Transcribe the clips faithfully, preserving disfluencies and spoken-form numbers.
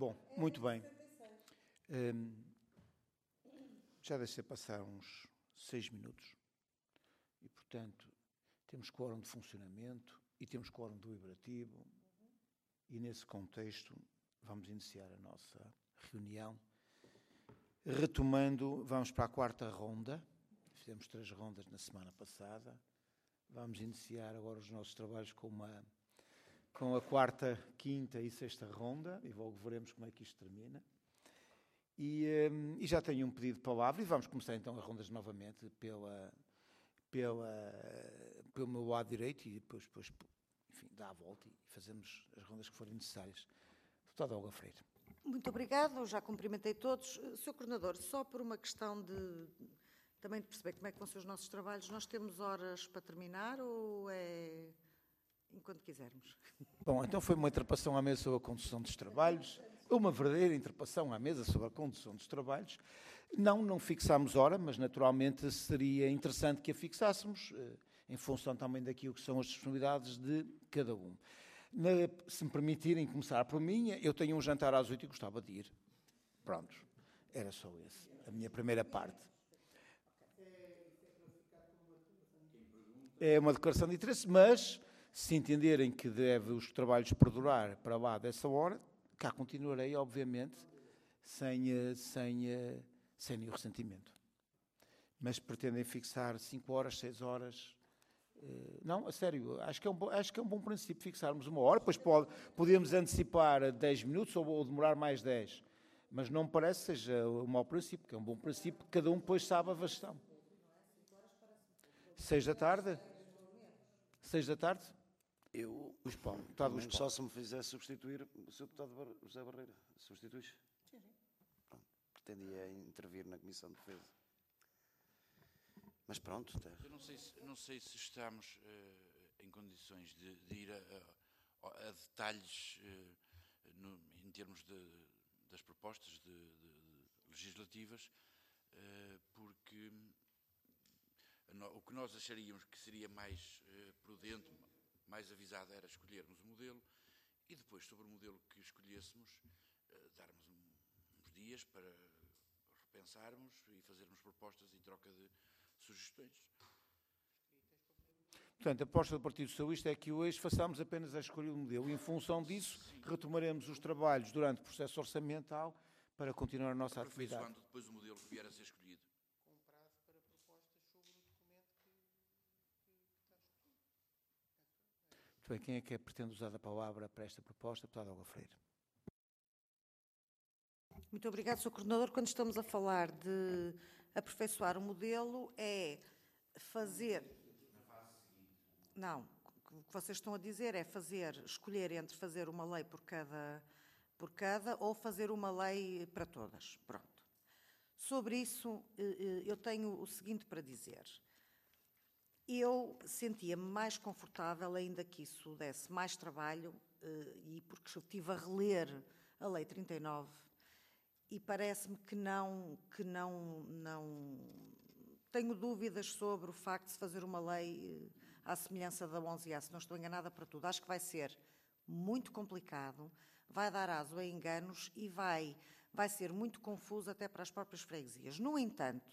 Bom, muito bem. Um, já deixei passar uns seis minutos e, portanto, temos quórum de funcionamento e temos quórum deliberativo e, nesse contexto, vamos iniciar a nossa reunião. Retomando, vamos para a quarta ronda. Fizemos três rondas na semana passada. Vamos iniciar agora os nossos trabalhos com uma... com a quarta, quinta e sexta ronda, e logo veremos como é que isto termina. E, um, e já tenho um pedido de palavra, e vamos começar então as rondas novamente pela, pela, pelo meu lado direito, e depois, depois enfim, dá a volta e fazemos as rondas que forem necessárias. Deputada Olga Freire. Muito obrigado, já cumprimentei todos. senhor Coordenador, só por uma questão de... também de perceber como é que vão ser os nossos trabalhos, nós temos horas para terminar ou é... enquanto quisermos? Bom, então foi uma interpelação à mesa sobre a condução dos trabalhos, uma verdadeira interpelação à mesa sobre a condução dos trabalhos. Não, não fixámos hora, mas naturalmente seria interessante que a fixássemos, em função também daquilo que são as disponibilidades de cada um. Se me permitirem começar por mim, eu tenho um jantar às oito e gostava de ir. Pronto, era só esse, a minha primeira parte. É uma declaração de interesse, mas... se entenderem que deve os trabalhos perdurar para lá dessa hora, cá continuarei, obviamente, sem, sem, sem nenhum ressentimento. Mas pretendem fixar cinco horas, seis horas... Não, a sério, acho que é um, acho que é um bom princípio fixarmos uma hora, depois pode, podemos antecipar dez minutos ou, ou demorar mais dez, mas não me parece que seja um mau princípio, porque é um bom princípio, cada um depois sabe a vastão. Seis da tarde? Seis da tarde? Eu, os pão, deputado os só se me fizer substituir o senhor deputado José Barreira. Substituis? Sim, sim. Pronto. Pretendia intervir na Comissão de Defesa. Mas pronto. Tá. Eu não sei se, não sei se estamos uh, em condições de, de ir a, a, a detalhes uh, no, em termos de, das propostas de, de, de legislativas, uh, porque no, o que nós acharíamos que seria mais uh, prudente, mais avisado, era escolhermos o modelo e depois, sobre o modelo que escolhêssemos, uh, darmos um, uns dias para repensarmos e fazermos propostas em troca de sugestões. Portanto, a proposta do Partido Socialista é que hoje façamos apenas a escolha do modelo e, em função disso, sim, retomaremos os trabalhos durante o processo orçamental para continuar a nossa atividade. Aperfeiçoando depois o modelo que vier a ser escolhido. Com prazo para propostas sobre o documento que, que, que está escolhido. Muito bem, quem é que pretende usar a palavra para esta proposta? Deputada Olga Freire. Muito obrigado, senhor Coordenador. Quando estamos a falar de aperfeiçoar o modelo, é fazer... Não, o que vocês estão a dizer é fazer, escolher entre fazer uma lei por cada, por cada ou fazer uma lei para todas. Pronto. Sobre isso, eu tenho o seguinte para dizer. Eu sentia-me mais confortável, ainda que isso desse mais trabalho, e porque estive a reler a Lei trinta e nove, e parece-me que não, que não, não... Tenho dúvidas sobre o facto de se fazer uma lei à semelhança da onze A, se não estou enganada para tudo. Acho que vai ser muito complicado, vai dar aso a enganos e vai, vai ser muito confuso até para as próprias freguesias. No entanto,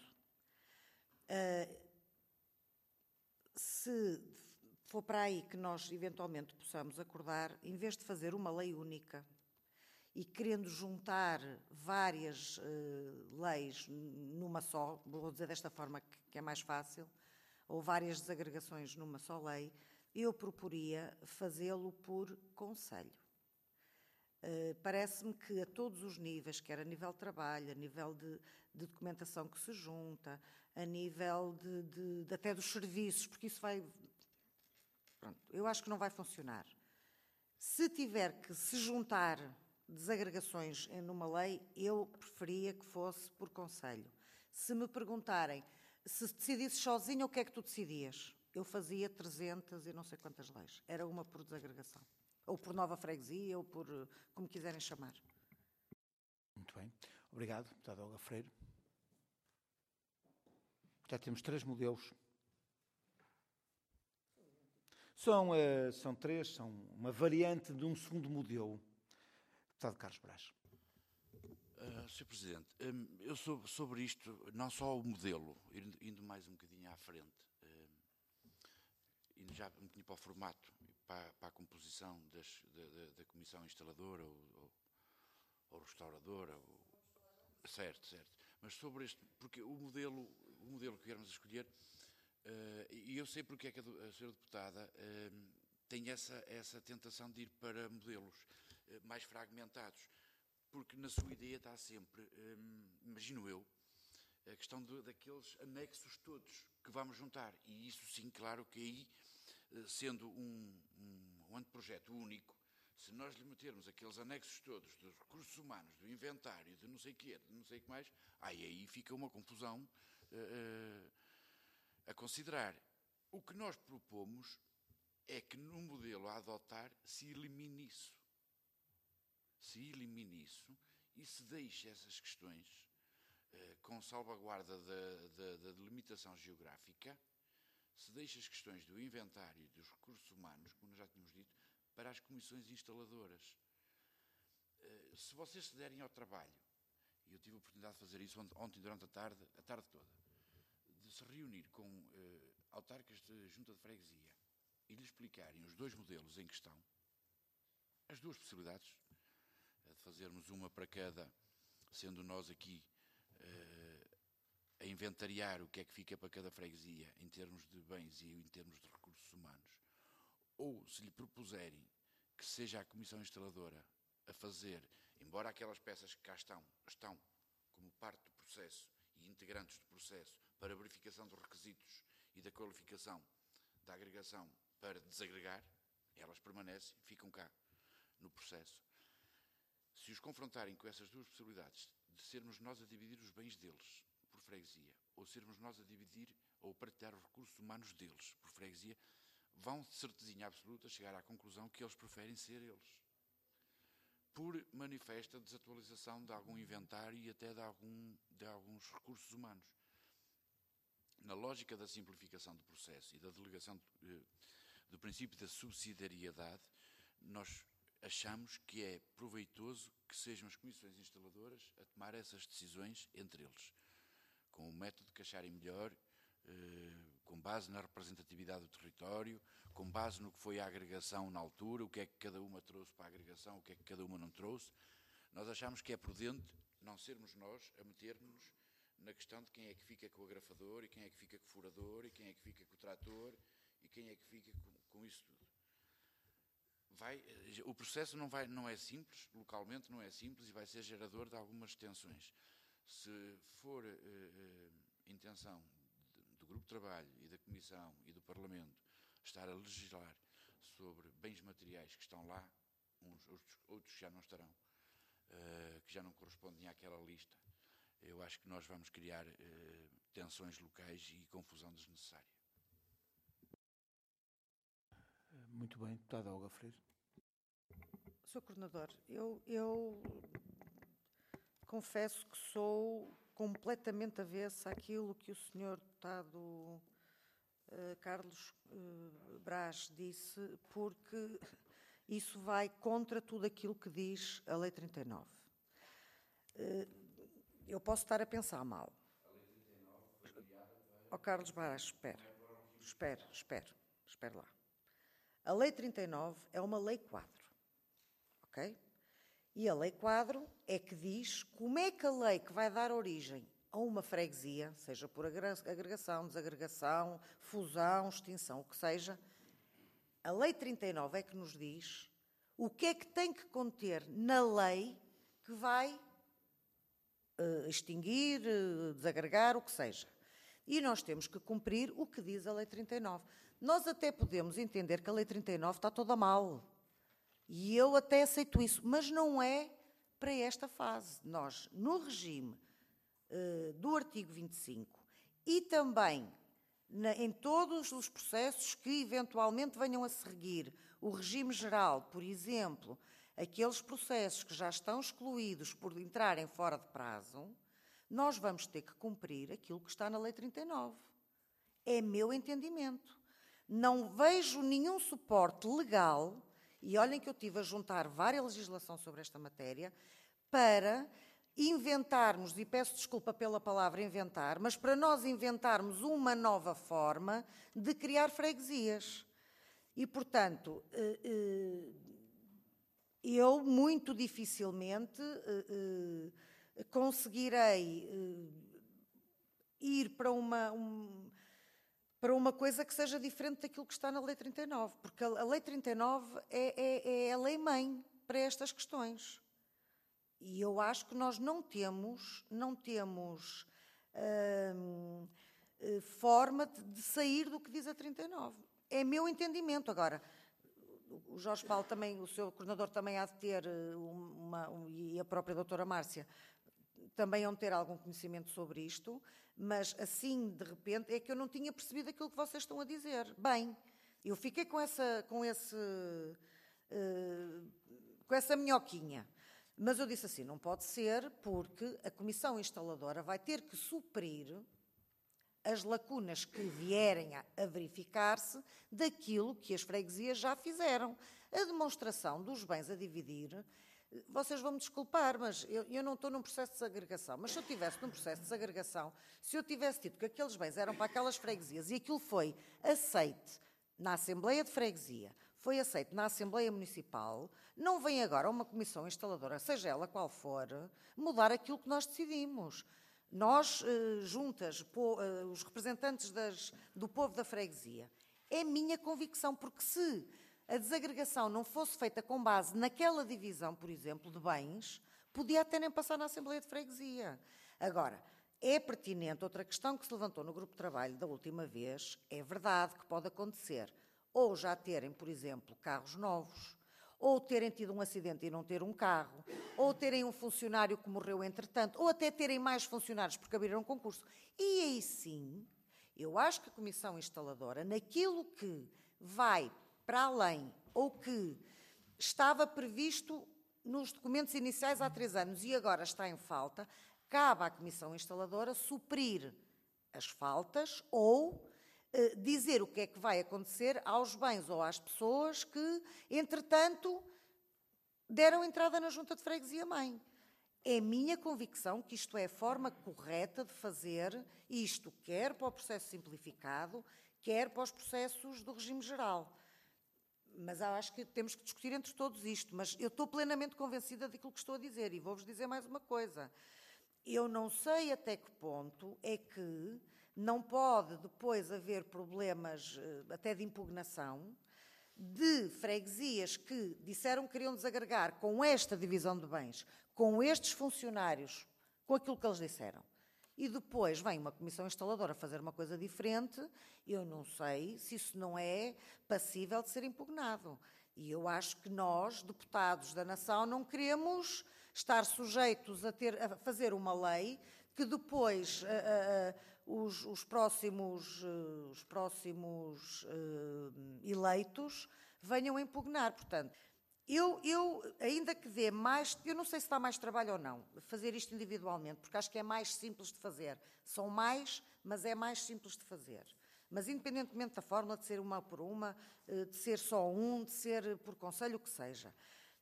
se for para aí que nós eventualmente possamos acordar, em vez de fazer uma lei única, e querendo juntar várias uh, leis numa só, vou dizer desta forma que é mais fácil, ou várias desagregações numa só lei, eu proporia fazê-lo por conselho. Uh, parece-me que a todos os níveis, quer a nível de trabalho, a nível de, de documentação que se junta, a nível de, de, de até dos serviços, porque isso vai... Pronto, eu acho que não vai funcionar. Se tiver que se juntar desagregações numa lei, eu preferia que fosse por conselho. Se me perguntarem, se decidisses sozinho, o que é que tu decidias? Eu fazia trezentas e não sei quantas leis. Era uma por desagregação. Ou por nova freguesia, ou por como quiserem chamar. Muito bem. Obrigado, deputada Olga Freire. Já temos três modelos. São, uh, são três, são uma variante de um segundo modelo. Deputado Carlos Brás. Uh, senhor Presidente, um, eu sou, sobre isto, não só o modelo, indo, indo mais um bocadinho à frente, um, indo já um bocadinho para o formato, para, para a composição das, da, da, da comissão instaladora ou, ou, ou restauradora, ou, certo, certo. Mas sobre este, porque o modelo, o modelo que queremos escolher, uh, e eu sei porque é que a, a senhora deputada uh, tem essa, essa tentação de ir para modelos uh, mais fragmentados. Porque na sua ideia está sempre, hum, imagino eu, a questão de, daqueles anexos todos que vamos juntar. E isso sim, claro que aí, sendo um, um, um anteprojeto único, se nós lhe metermos aqueles anexos todos dos recursos humanos, do inventário, de não sei o quê, de não sei o que mais, aí, aí fica uma confusão uh, a considerar. O que nós propomos é que no modelo a adotar se elimine isso. Se elimine isso e se deixe essas questões eh, com salvaguarda da, da, da delimitação geográfica, se deixe as questões do inventário e dos recursos humanos, como nós já tínhamos dito, para as comissões instaladoras. Eh, se vocês se derem ao trabalho, e eu tive a oportunidade de fazer isso ontem durante a tarde, a tarde toda, de se reunir com eh, autarcas de junta de freguesia e lhe explicarem os dois modelos em questão, as duas possibilidades, de fazermos uma para cada, sendo nós aqui uh, a inventariar o que é que fica para cada freguesia em termos de bens e em termos de recursos humanos, ou se lhe propuserem que seja a comissão instaladora a fazer, embora aquelas peças que cá estão, estão como parte do processo e integrantes do processo para a verificação dos requisitos e da qualificação da agregação para desagregar, elas permanecem, ficam cá no processo. Se os confrontarem com essas duas possibilidades, de sermos nós a dividir os bens deles por freguesia, ou sermos nós a dividir ou partilhar os recursos humanos deles por freguesia, vão de certezinha absoluta chegar à conclusão que eles preferem ser eles. Por manifesta desatualização de algum inventário e até de, algum, de alguns recursos humanos. Na lógica da simplificação do processo e da delegação do, do princípio da subsidiariedade, nós achamos que é proveitoso que sejam as comissões instaladoras a tomar essas decisões entre eles, com o método que acharem melhor, eh, com base na representatividade do território, com base no que foi a agregação na altura, o que é que cada uma trouxe para a agregação, o que é que cada uma não trouxe. Nós achamos que é prudente não sermos nós a meter-nos na questão de quem é que fica com o agrafador, e quem é que fica com o furador, e quem é que fica com o trator, e quem é que fica com, com isso tudo. Vai, o processo não, vai, não é simples, localmente não é simples e vai ser gerador de algumas tensões. Se for eh, eh, intenção de, do Grupo de Trabalho e da Comissão e do Parlamento estar a legislar sobre bens materiais que estão lá, uns, outros, outros já não estarão, eh, que já não correspondem àquela lista, eu acho que nós vamos criar eh, tensões locais e confusão desnecessária. Muito bem, deputada Olga Freire. senhor Coordenador, eu, eu confesso que sou completamente avessa àquilo que o senhor deputado uh, Carlos uh, Brás disse, porque isso vai contra tudo aquilo que diz a Lei trinta e nove. Uh, eu posso estar a pensar mal. A Lei trinta e nove foi criada para... Oh, Carlos Brás, espera, espera, espera, espera lá. A Lei trinta e nove é uma lei quadro, ok? E a lei quadro é que diz como é que a lei que vai dar origem a uma freguesia, seja por agregação, desagregação, fusão, extinção, o que seja, a Lei trinta e nove é que nos diz o que é que tem que conter na lei que vai uh, extinguir, uh, desagregar, o que seja. E nós temos que cumprir o que diz a Lei trinta e nove. Nós até podemos entender que a Lei trinta e nove está toda mal. E eu até aceito isso, mas não é para esta fase. Nós, no regime uh, do artigo vinte e cinco e também na, em todos os processos que eventualmente venham a seguir, o regime geral, por exemplo, aqueles processos que já estão excluídos por entrarem fora de prazo, nós vamos ter que cumprir aquilo que está na Lei trinta e nove. É meu entendimento. Não vejo nenhum suporte legal, e olhem que eu estive a juntar várias legislações sobre esta matéria, para inventarmos, e peço desculpa pela palavra inventar, mas para nós inventarmos uma nova forma de criar freguesias. E, portanto, eu muito dificilmente conseguirei ir para uma, um, para uma coisa que seja diferente daquilo que está na Lei trinta e nove, porque a Lei trinta e nove é, é, é a lei-mãe para estas questões. E eu acho que nós não temos, não temos hum, forma de, de sair do que diz a trinta e nove. É meu entendimento. Agora, o Jorge Paulo também, o seu coordenador também há de ter, uma, um, e a própria doutora Márcia, também hão de ter algum conhecimento sobre isto, mas assim, de repente, é que eu não tinha percebido aquilo que vocês estão a dizer. Bem, eu fiquei com essa, com esse, uh, com essa minhoquinha. Mas eu disse assim, não pode ser, porque a Comissão Instaladora vai ter que suprir as lacunas que vierem a, a verificar-se daquilo que as freguesias já fizeram. A demonstração dos bens a dividir, vocês vão me desculpar, mas eu, eu não estou num processo de desagregação, mas se eu estivesse num processo de desagregação, se eu tivesse dito que aqueles bens eram para aquelas freguesias e aquilo foi aceite na Assembleia de Freguesia, foi aceito na Assembleia Municipal, não vem agora uma comissão instaladora, seja ela qual for, mudar aquilo que nós decidimos. Nós, juntas, os representantes das, do povo da freguesia, é minha convicção, porque se a desagregação não fosse feita com base naquela divisão, por exemplo, de bens, podia até nem passar na Assembleia de Freguesia. Agora, é pertinente, outra questão que se levantou no grupo de trabalho da última vez, é verdade que pode acontecer, ou já terem, por exemplo, carros novos, ou terem tido um acidente e não ter um carro, ou terem um funcionário que morreu entretanto, ou até terem mais funcionários porque abriram um concurso. E aí sim, eu acho que a Comissão Instaladora, naquilo que vai para além, ou que estava previsto nos documentos iniciais há três anos e agora está em falta, cabe à Comissão Instaladora suprir as faltas ou dizer o que é que vai acontecer aos bens ou às pessoas que, entretanto, deram entrada na Junta de Freguesia-Mãe. É minha convicção que isto é a forma correta de fazer isto, quer para o processo simplificado, quer para os processos do regime geral. Mas eu acho que temos que discutir entre todos isto. Mas eu estou plenamente convencida daquilo que estou a dizer. E vou-vos dizer mais uma coisa. Eu não sei até que ponto é que não pode depois haver problemas até de impugnação de freguesias que disseram que queriam desagregar com esta divisão de bens, com estes funcionários, com aquilo que eles disseram. E depois vem uma comissão instaladora fazer uma coisa diferente, eu não sei se isso não é passível de ser impugnado. E eu acho que nós, deputados da nação, não queremos estar sujeitos a, ter, a fazer uma lei que depois uh, uh, os, os próximos, uh, os próximos uh, eleitos venham a impugnar. Portanto, eu, eu, ainda que dê mais, eu não sei se dá mais trabalho ou não, fazer isto individualmente, porque acho que é mais simples de fazer. São mais, mas é mais simples de fazer. Mas independentemente da fórmula de ser uma por uma, de ser só um, de ser por conselho, o que seja.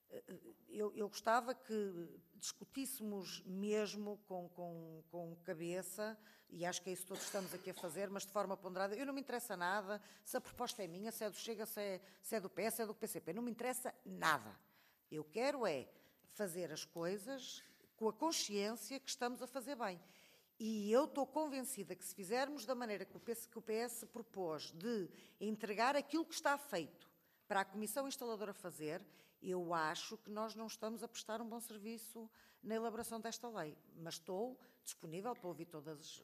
Eu, eu gostava que discutíssemos mesmo com, com, com cabeça, e acho que é isso que todos estamos aqui a fazer, mas de forma ponderada. Eu não me interessa nada se a proposta é minha, se é do Chega, se é, se é do P S, se é do P C P. Não me interessa nada. Eu quero é fazer as coisas com a consciência que estamos a fazer bem. E eu estou convencida que se fizermos da maneira que o P S, que o P S propôs, de entregar aquilo que está feito para a Comissão Instaladora fazer, eu acho que nós não estamos a prestar um bom serviço na elaboração desta lei. Mas estou disponível para ouvir todos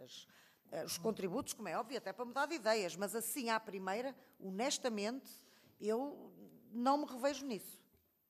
os contributos, como é óbvio, até para mudar de ideias. Mas assim, à primeira, honestamente, eu não me revejo nisso.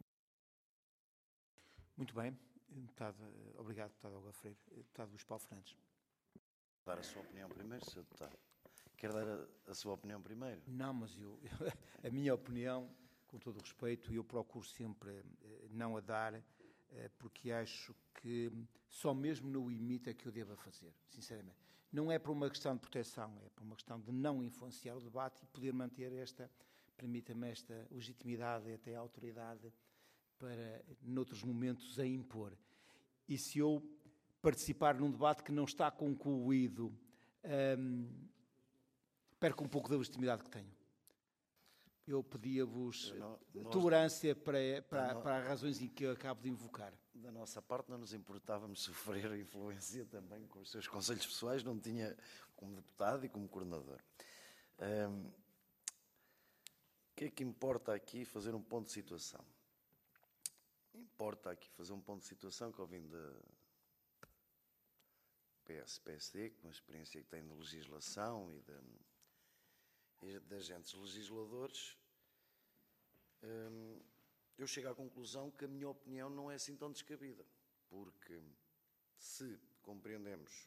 Muito bem. Deputado, obrigado, deputado Olga Freire. Deputado Luís Paulo Fernandes. Dar a sua opinião primeiro, senhor Deputado. Quer dar a, a sua opinião primeiro? Não, mas eu, a minha opinião, com todo o respeito, eu procuro sempre não a dar, porque acho que só mesmo no limite é que eu devo fazer, sinceramente. Não é por uma questão de proteção, é por uma questão de não influenciar o debate e poder manter esta, permita-me, esta legitimidade e até a autoridade para, noutros momentos, a impor. e se eu participar num debate que não está concluído, hum, perco um pouco da legitimidade que tenho. Eu pedia-vos Não, nós- tolerância para, para, Não. para as razões em que eu acabo de invocar. Da nossa parte, não nos importávamos sofrer influência também com os seus conselhos pessoais, não tinha como deputado e como coordenador. Hum, o que é que importa aqui fazer um ponto de situação? Importa aqui fazer um ponto de situação que eu vim da P S P S D, com a experiência que tem de legislação e de, e de agentes legisladores. Hum, eu chego à conclusão que a minha opinião não é assim tão descabida, porque se compreendemos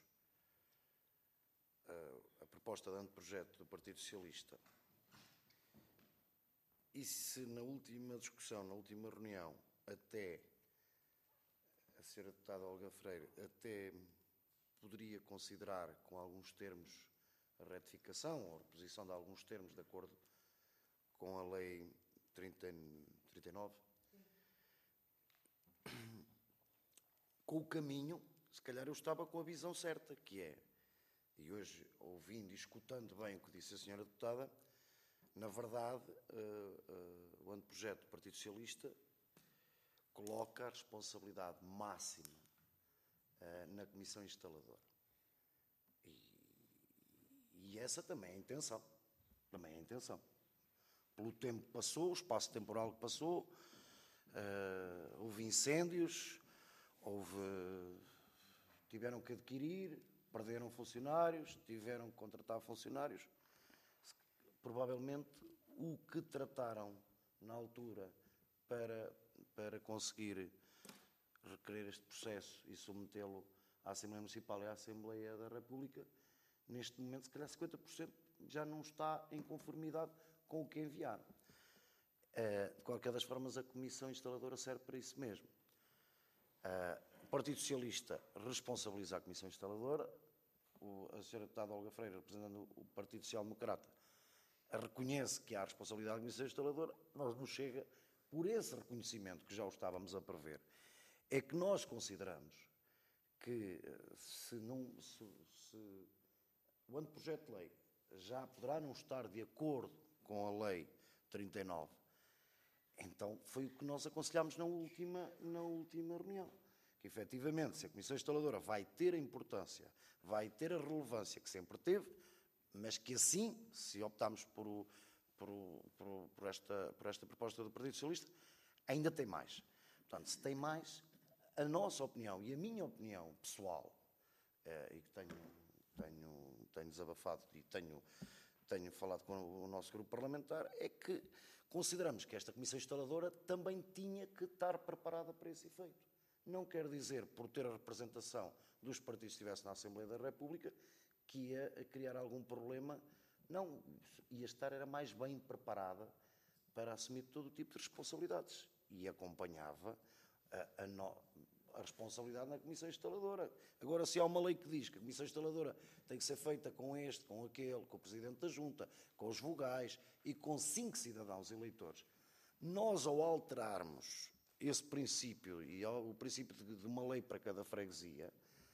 a, a proposta de anteprojeto do Partido Socialista e se na última discussão, na última reunião, até a senhora deputada Olga Freire até poderia considerar com alguns termos a retificação ou a reposição de alguns termos de acordo com a lei trinta e nove, com o caminho, se calhar eu estava com a visão certa, que é, e hoje ouvindo e escutando bem o que disse a senhora deputada, na verdade, uh, uh, o anteprojeto do Partido Socialista coloca a responsabilidade máxima uh, na Comissão Instaladora. E, e essa também é a intenção. Também é a intenção. Pelo tempo que passou, o espaço temporal que passou, uh, houve incêndios, houve, tiveram que adquirir, perderam funcionários, tiveram que contratar funcionários. Provavelmente o que trataram na altura para, para conseguir requerer este processo e submetê-lo à Assembleia Municipal e à Assembleia da República, neste momento, se calhar cinquenta por cento já não está em conformidade com o que enviaram. De qualquer das formas, a Comissão Instaladora serve para isso mesmo. O Partido Socialista responsabiliza a Comissão Instaladora, a senhora deputada Olga Freire, representando o Partido Social Democrata, reconhece que há responsabilidade da Comissão Instaladora. Nós nos chega, por esse reconhecimento que já o estávamos a prever, é que nós consideramos que se, não, se, se o anteprojeto de lei já poderá não estar de acordo com a lei trinta e nove, então foi o que nós aconselhámos na última, na última reunião. Que efetivamente, se a Comissão Instaladora vai ter a importância, vai ter a relevância que sempre teve, mas que assim, se optarmos por, o, por, o, por, o, por, esta, por esta proposta do Partido Socialista, ainda tem mais. Portanto, se tem mais, a nossa opinião e a minha opinião pessoal, eh, e que tenho, tenho, tenho desabafado e tenho, tenho falado com o nosso grupo parlamentar, é que consideramos que esta Comissão Instaladora também tinha que estar preparada para esse efeito. Não quer dizer, por ter a representação dos partidos que estivesse na Assembleia da República, que ia criar algum problema. Não, ia estar era mais bem preparada para assumir todo o tipo de responsabilidades. E acompanhava a, a, no, a responsabilidade na Comissão Instaladora. Agora, se há uma lei que diz que a Comissão Instaladora tem que ser feita com este, com aquele, com o Presidente da Junta, com os vogais e com cinco cidadãos eleitores, nós, ao alterarmos esse princípio e ao, o princípio de, de uma lei para cada freguesia,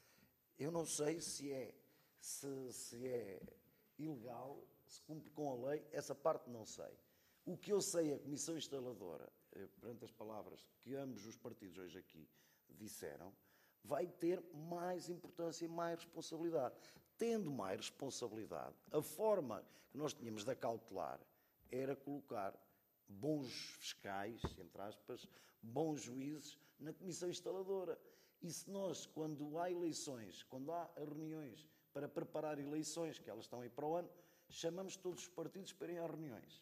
eu não sei se é Se, se é ilegal, se cumpre com a lei, essa parte não sei. O que eu sei, a Comissão Instaladora, perante as palavras que ambos os partidos hoje aqui disseram, vai ter mais importância e mais responsabilidade. Tendo mais responsabilidade, a forma que nós tínhamos de acautelar era colocar bons fiscais, entre aspas, bons juízes na Comissão Instaladora. E se nós, quando há eleições, quando há reuniões para preparar eleições, que elas estão aí para o ano, chamamos todos os partidos para irem às reuniões.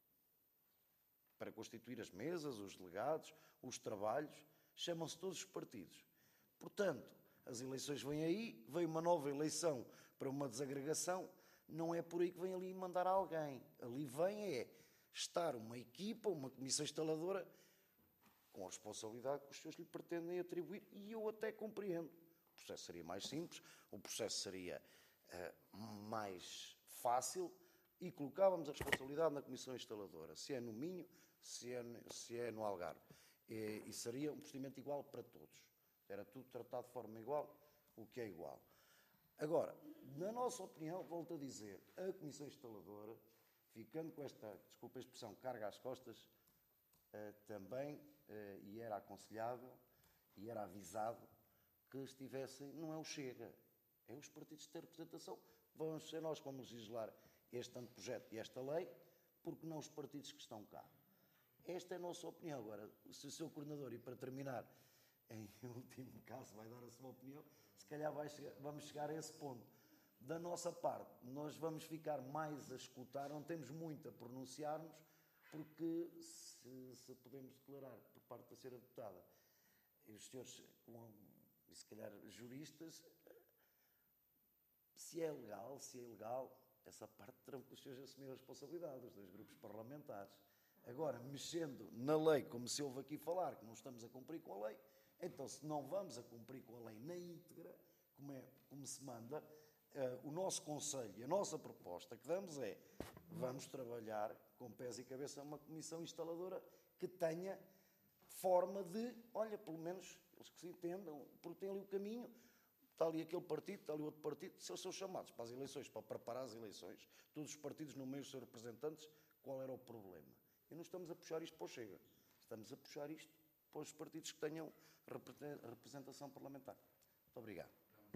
Para constituir as mesas, os delegados, os trabalhos, chamam-se todos os partidos. Portanto, as eleições vêm aí, vem uma nova eleição para uma desagregação, não é por aí que vem ali mandar alguém. Ali vem é estar uma equipa, uma comissão instaladora, com a responsabilidade que os senhores lhe pretendem atribuir, e eu até compreendo. O processo seria mais simples, o processo seria uh, mais fácil e colocávamos a responsabilidade na Comissão Instaladora, se é no Minho, se é, se é no Algarve. E, e seria um procedimento igual para todos. Era tudo tratado de forma igual, o que é igual. Agora, na nossa opinião, volto a dizer, a Comissão Instaladora, ficando com esta, desculpa a expressão, carga às costas, eh, também, eh, e era aconselhável, e era avisado, que estivessem, não é o Chega, é os partidos que têm representação. Vamos ser nós como legislar este anteprojeto e esta lei, porque não os partidos que estão cá. Esta é a nossa opinião. Agora, se o seu coordenador, e para terminar, em último caso, vai dar a sua opinião, se calhar vai chegar, vamos chegar a esse ponto. Da nossa parte, nós vamos ficar mais a escutar, não temos muito a pronunciarmos, porque se, se podemos declarar por parte da senhora deputada, e os senhores, e se calhar juristas, se é legal, se é ilegal, essa parte terão que os senhores assumir a responsabilidade, os dois grupos parlamentares. Agora, mexendo na lei, como se ouve aqui falar, que não estamos a cumprir com a lei, então, se não vamos a cumprir com a lei na íntegra, como, é, como se manda, uh, o nosso conselho e a nossa proposta que damos é, vamos trabalhar com pés e cabeça uma comissão instaladora que tenha forma de, olha, pelo menos, eles que se entendam, porque tem ali o caminho, está ali aquele partido, está ali outro partido, se eles são chamados para as eleições, para preparar as eleições, todos os partidos no meio dos seus representantes, qual era o problema? E não estamos a puxar isto para o Chega, estamos a puxar isto para os partidos que tenham representação parlamentar. Muito obrigado.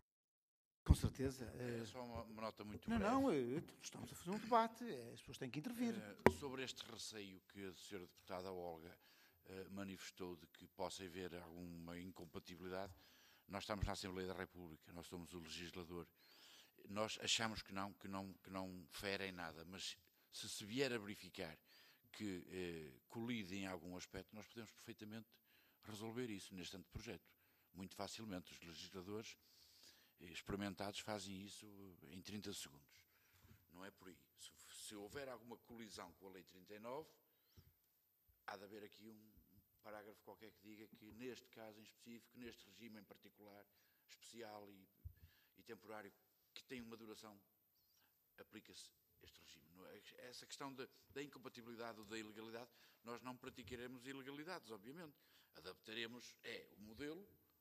Com certeza. É só uma, uma nota muito Não, breve. não, estamos a fazer um debate, as pessoas têm que intervir. Uh, sobre este receio que a senhora deputada Olga uh, manifestou de que possa haver alguma incompatibilidade, nós estamos na Assembleia da República, nós somos o legislador. Nós achamos que não, que não, que não ferem nada, mas se se vier a verificar que eh, colide em algum aspecto, nós podemos perfeitamente resolver isso neste anteprojeto. Muito facilmente. Os legisladores eh, experimentados fazem isso em trinta segundos. Não é por aí. Se, se houver alguma colisão com a Lei trinta e nove, há de haver aqui um parágrafo qualquer que diga que neste caso em específico, neste regime em particular, especial e, e temporário, que tem uma duração, aplica-se este regime. Essa questão da, da incompatibilidade ou da ilegalidade, nós não praticaremos ilegalidades, obviamente. Adaptaremos é, o modelo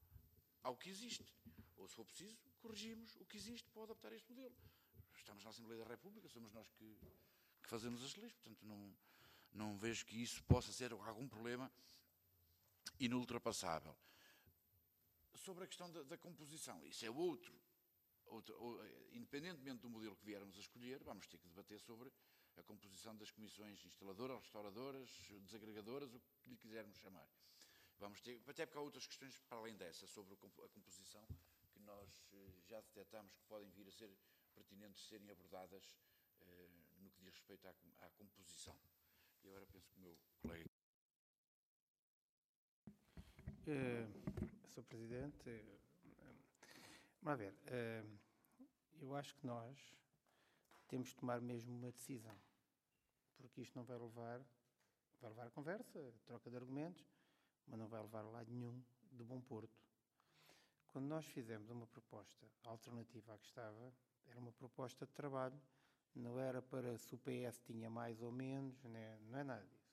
ao que existe. Ou, se for preciso, corrigimos o que existe para adaptar este modelo. Estamos na Assembleia da República, somos nós que, que fazemos as leis, portanto não, não vejo que isso possa ser algum problema inultrapassável. Sobre a questão da, da composição, isso é outro. Outro, independentemente do modelo que viermos a escolher, vamos ter que debater sobre a composição das comissões instaladoras, restauradoras, desagregadoras, o que lhe quisermos chamar. Vamos ter, até porque há outras questões para além dessa, sobre a composição, que nós já detectamos que podem vir a ser pertinentes de serem abordadas eh, no que diz respeito à, à composição. E agora penso que o meu colega... Uh, Senhor Presidente, vamos ver, eu acho que nós temos de tomar mesmo uma decisão, porque isto não vai levar, vai levar a conversa, a troca de argumentos, mas não vai levar a lado nenhum de bom porto. Quando nós fizemos uma proposta alternativa à que estava, era uma proposta de trabalho, não era para se o P S tinha mais ou menos, né? Não é nada disso.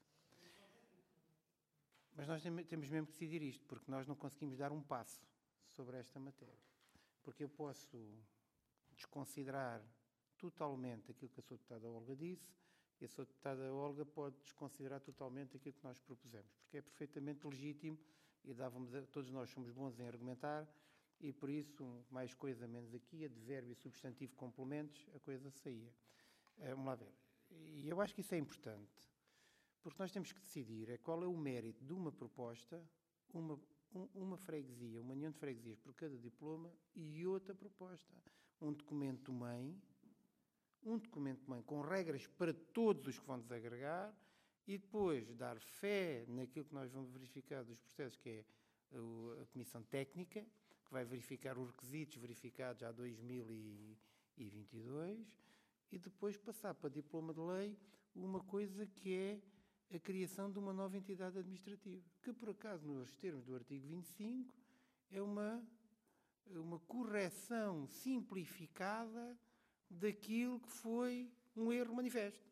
Mas nós temos mesmo que decidir isto, porque nós não conseguimos dar um passo sobre esta matéria. Porque eu posso desconsiderar totalmente aquilo que a sua deputada Olga disse e a sua deputada Olga pode desconsiderar totalmente aquilo que nós propusemos, porque é perfeitamente legítimo e dávamos a, todos nós somos bons em argumentar e por isso, mais coisa menos aqui, advérbio e substantivo complementos, a coisa saía. Uh, vamos lá ver. E eu acho que isso é importante, porque nós temos que decidir é qual é o mérito de uma proposta, uma uma freguesia, uma união de freguesias por cada diploma e outra proposta. Um documento-mãe, um documento-mãe com regras para todos os que vão desagregar e depois dar fé naquilo que nós vamos verificar dos processos, que é a Comissão Técnica, que vai verificar os requisitos verificados já em dois mil e vinte e dois e depois passar para diploma de lei uma coisa que é a criação de uma nova entidade administrativa, que por acaso nos termos do artigo vinte e cinco é uma, uma correção simplificada daquilo que foi um erro manifesto,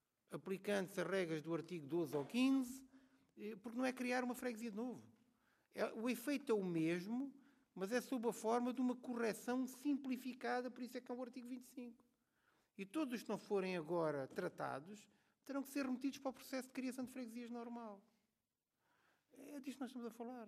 aplicando-se as regras do artigo doze ou quinze, porque não é criar uma freguesia de novo, É, o efeito é o mesmo, mas é sob a forma de uma correção simplificada, por isso é que é o artigo vinte e cinco. E todos os que não forem agora tratados terão que ser remetidos para o processo de criação de freguesias normal. É disto que nós estamos a falar.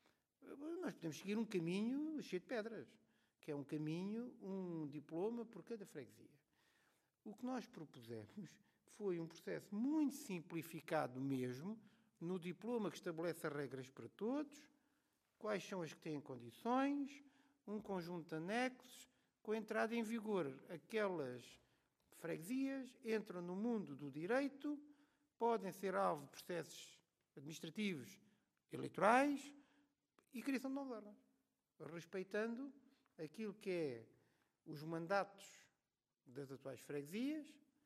Nós podemos seguir um caminho cheio de pedras, que é um caminho, um diploma por cada freguesia. O que nós propusemos foi um processo muito simplificado mesmo, no diploma que estabelece as regras para todos, quais são as que têm condições, um conjunto de anexos, com a entrada em vigor. Aquelas freguesias entram no mundo do direito, podem ser alvo de processos administrativos eleitorais e criação de novos órgãos, respeitando aquilo que é os mandatos das atuais freguesias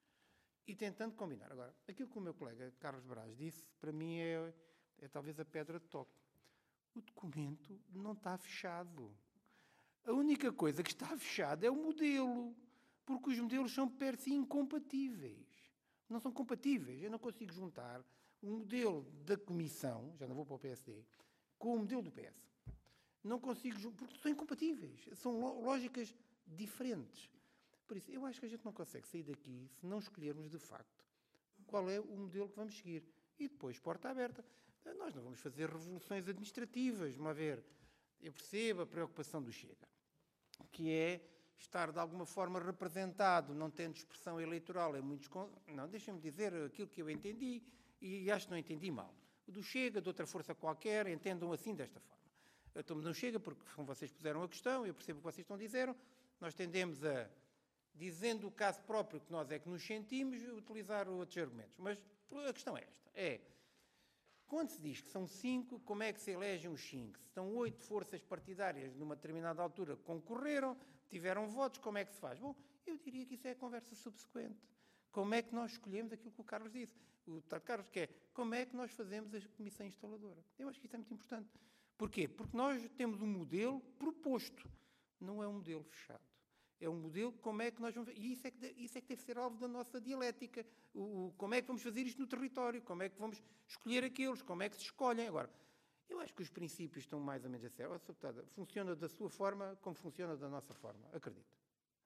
e tentando combinar. Agora, aquilo que o meu colega Carlos Braz disse, para mim é, é talvez a pedra de toque. O documento não está fechado. A única coisa que está fechada é o modelo, porque os modelos são per si incompatíveis. Não são compatíveis. Eu não consigo juntar o modelo da Comissão, já não vou para o P S D, com o modelo do P S. Não consigo, porque são incompatíveis. São lógicas diferentes. Por isso, eu acho que a gente não consegue sair daqui se não escolhermos, de facto, qual é o modelo que vamos seguir. E depois, porta aberta. Nós não vamos fazer revoluções administrativas. Vamos ver, eu percebo a preocupação do Chega, que é estar de alguma forma representado, não tendo expressão eleitoral em muitos... Não, deixem-me dizer aquilo que eu entendi e acho que não entendi mal. O do Chega, de outra força qualquer, entendam assim desta forma. Eu estou-me não Chega porque, como vocês puseram a questão, eu percebo o que vocês estão a dizer, nós tendemos a, dizendo o caso próprio que nós é que nos sentimos, utilizar outros argumentos. Mas a questão é esta, é... Quando se diz que são cinco, como é que se elegem os cinco? Se estão oito forças partidárias numa determinada altura que concorreram, tiveram votos, como é que se faz? Bom, eu diria que isso é a conversa subsequente. Como é que nós escolhemos aquilo que o Carlos disse? O deputado Carlos quer, como é que nós fazemos a comissão instaladora? Eu acho que isso é muito importante. Porquê? Porque nós temos um modelo proposto, não é um modelo fechado. É um modelo, como é que nós vamos... E isso é que, isso é que deve ser alvo da nossa dialética. O, o, como é que vamos fazer isto no território? Como é que vamos escolher aqueles? Como é que se escolhem? Agora, eu acho que os princípios estão mais ou menos a sério. Oh, deputada, funciona da sua forma como funciona da nossa forma. Acredito.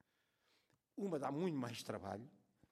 Uma dá muito mais trabalho.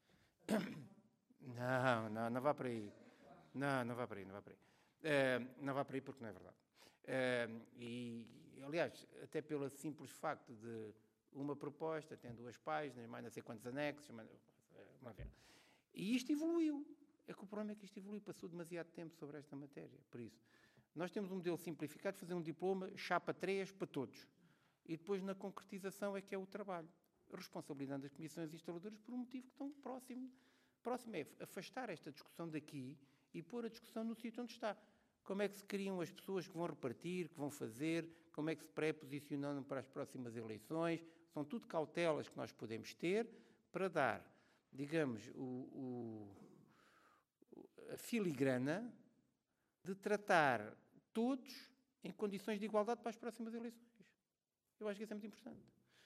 Não, não, não vá para aí. Não, não vá para aí, não vá para aí. Uh, não vá para aí porque não é verdade. Uh, e, aliás, até pelo simples facto de uma proposta, tem duas páginas, mais não sei quantos anexos, mais, uma vez. E isto evoluiu. É que o problema é que isto evoluiu, passou demasiado tempo sobre esta matéria. Por isso, nós temos um modelo simplificado de fazer um diploma, chapa três para todos. E depois, na concretização, é que é o trabalho. Responsabilizando as comissões instaladoras por um motivo que estão próximo. Próximo é afastar esta discussão daqui e pôr a discussão no sítio onde está. Como é que se criam as pessoas que vão repartir, que vão fazer, como é que se pré-posicionam para as próximas eleições. São tudo cautelas que nós podemos ter para dar, digamos, o, o, a filigrana de tratar todos em condições de igualdade para as próximas eleições. Eu acho que isso é muito importante.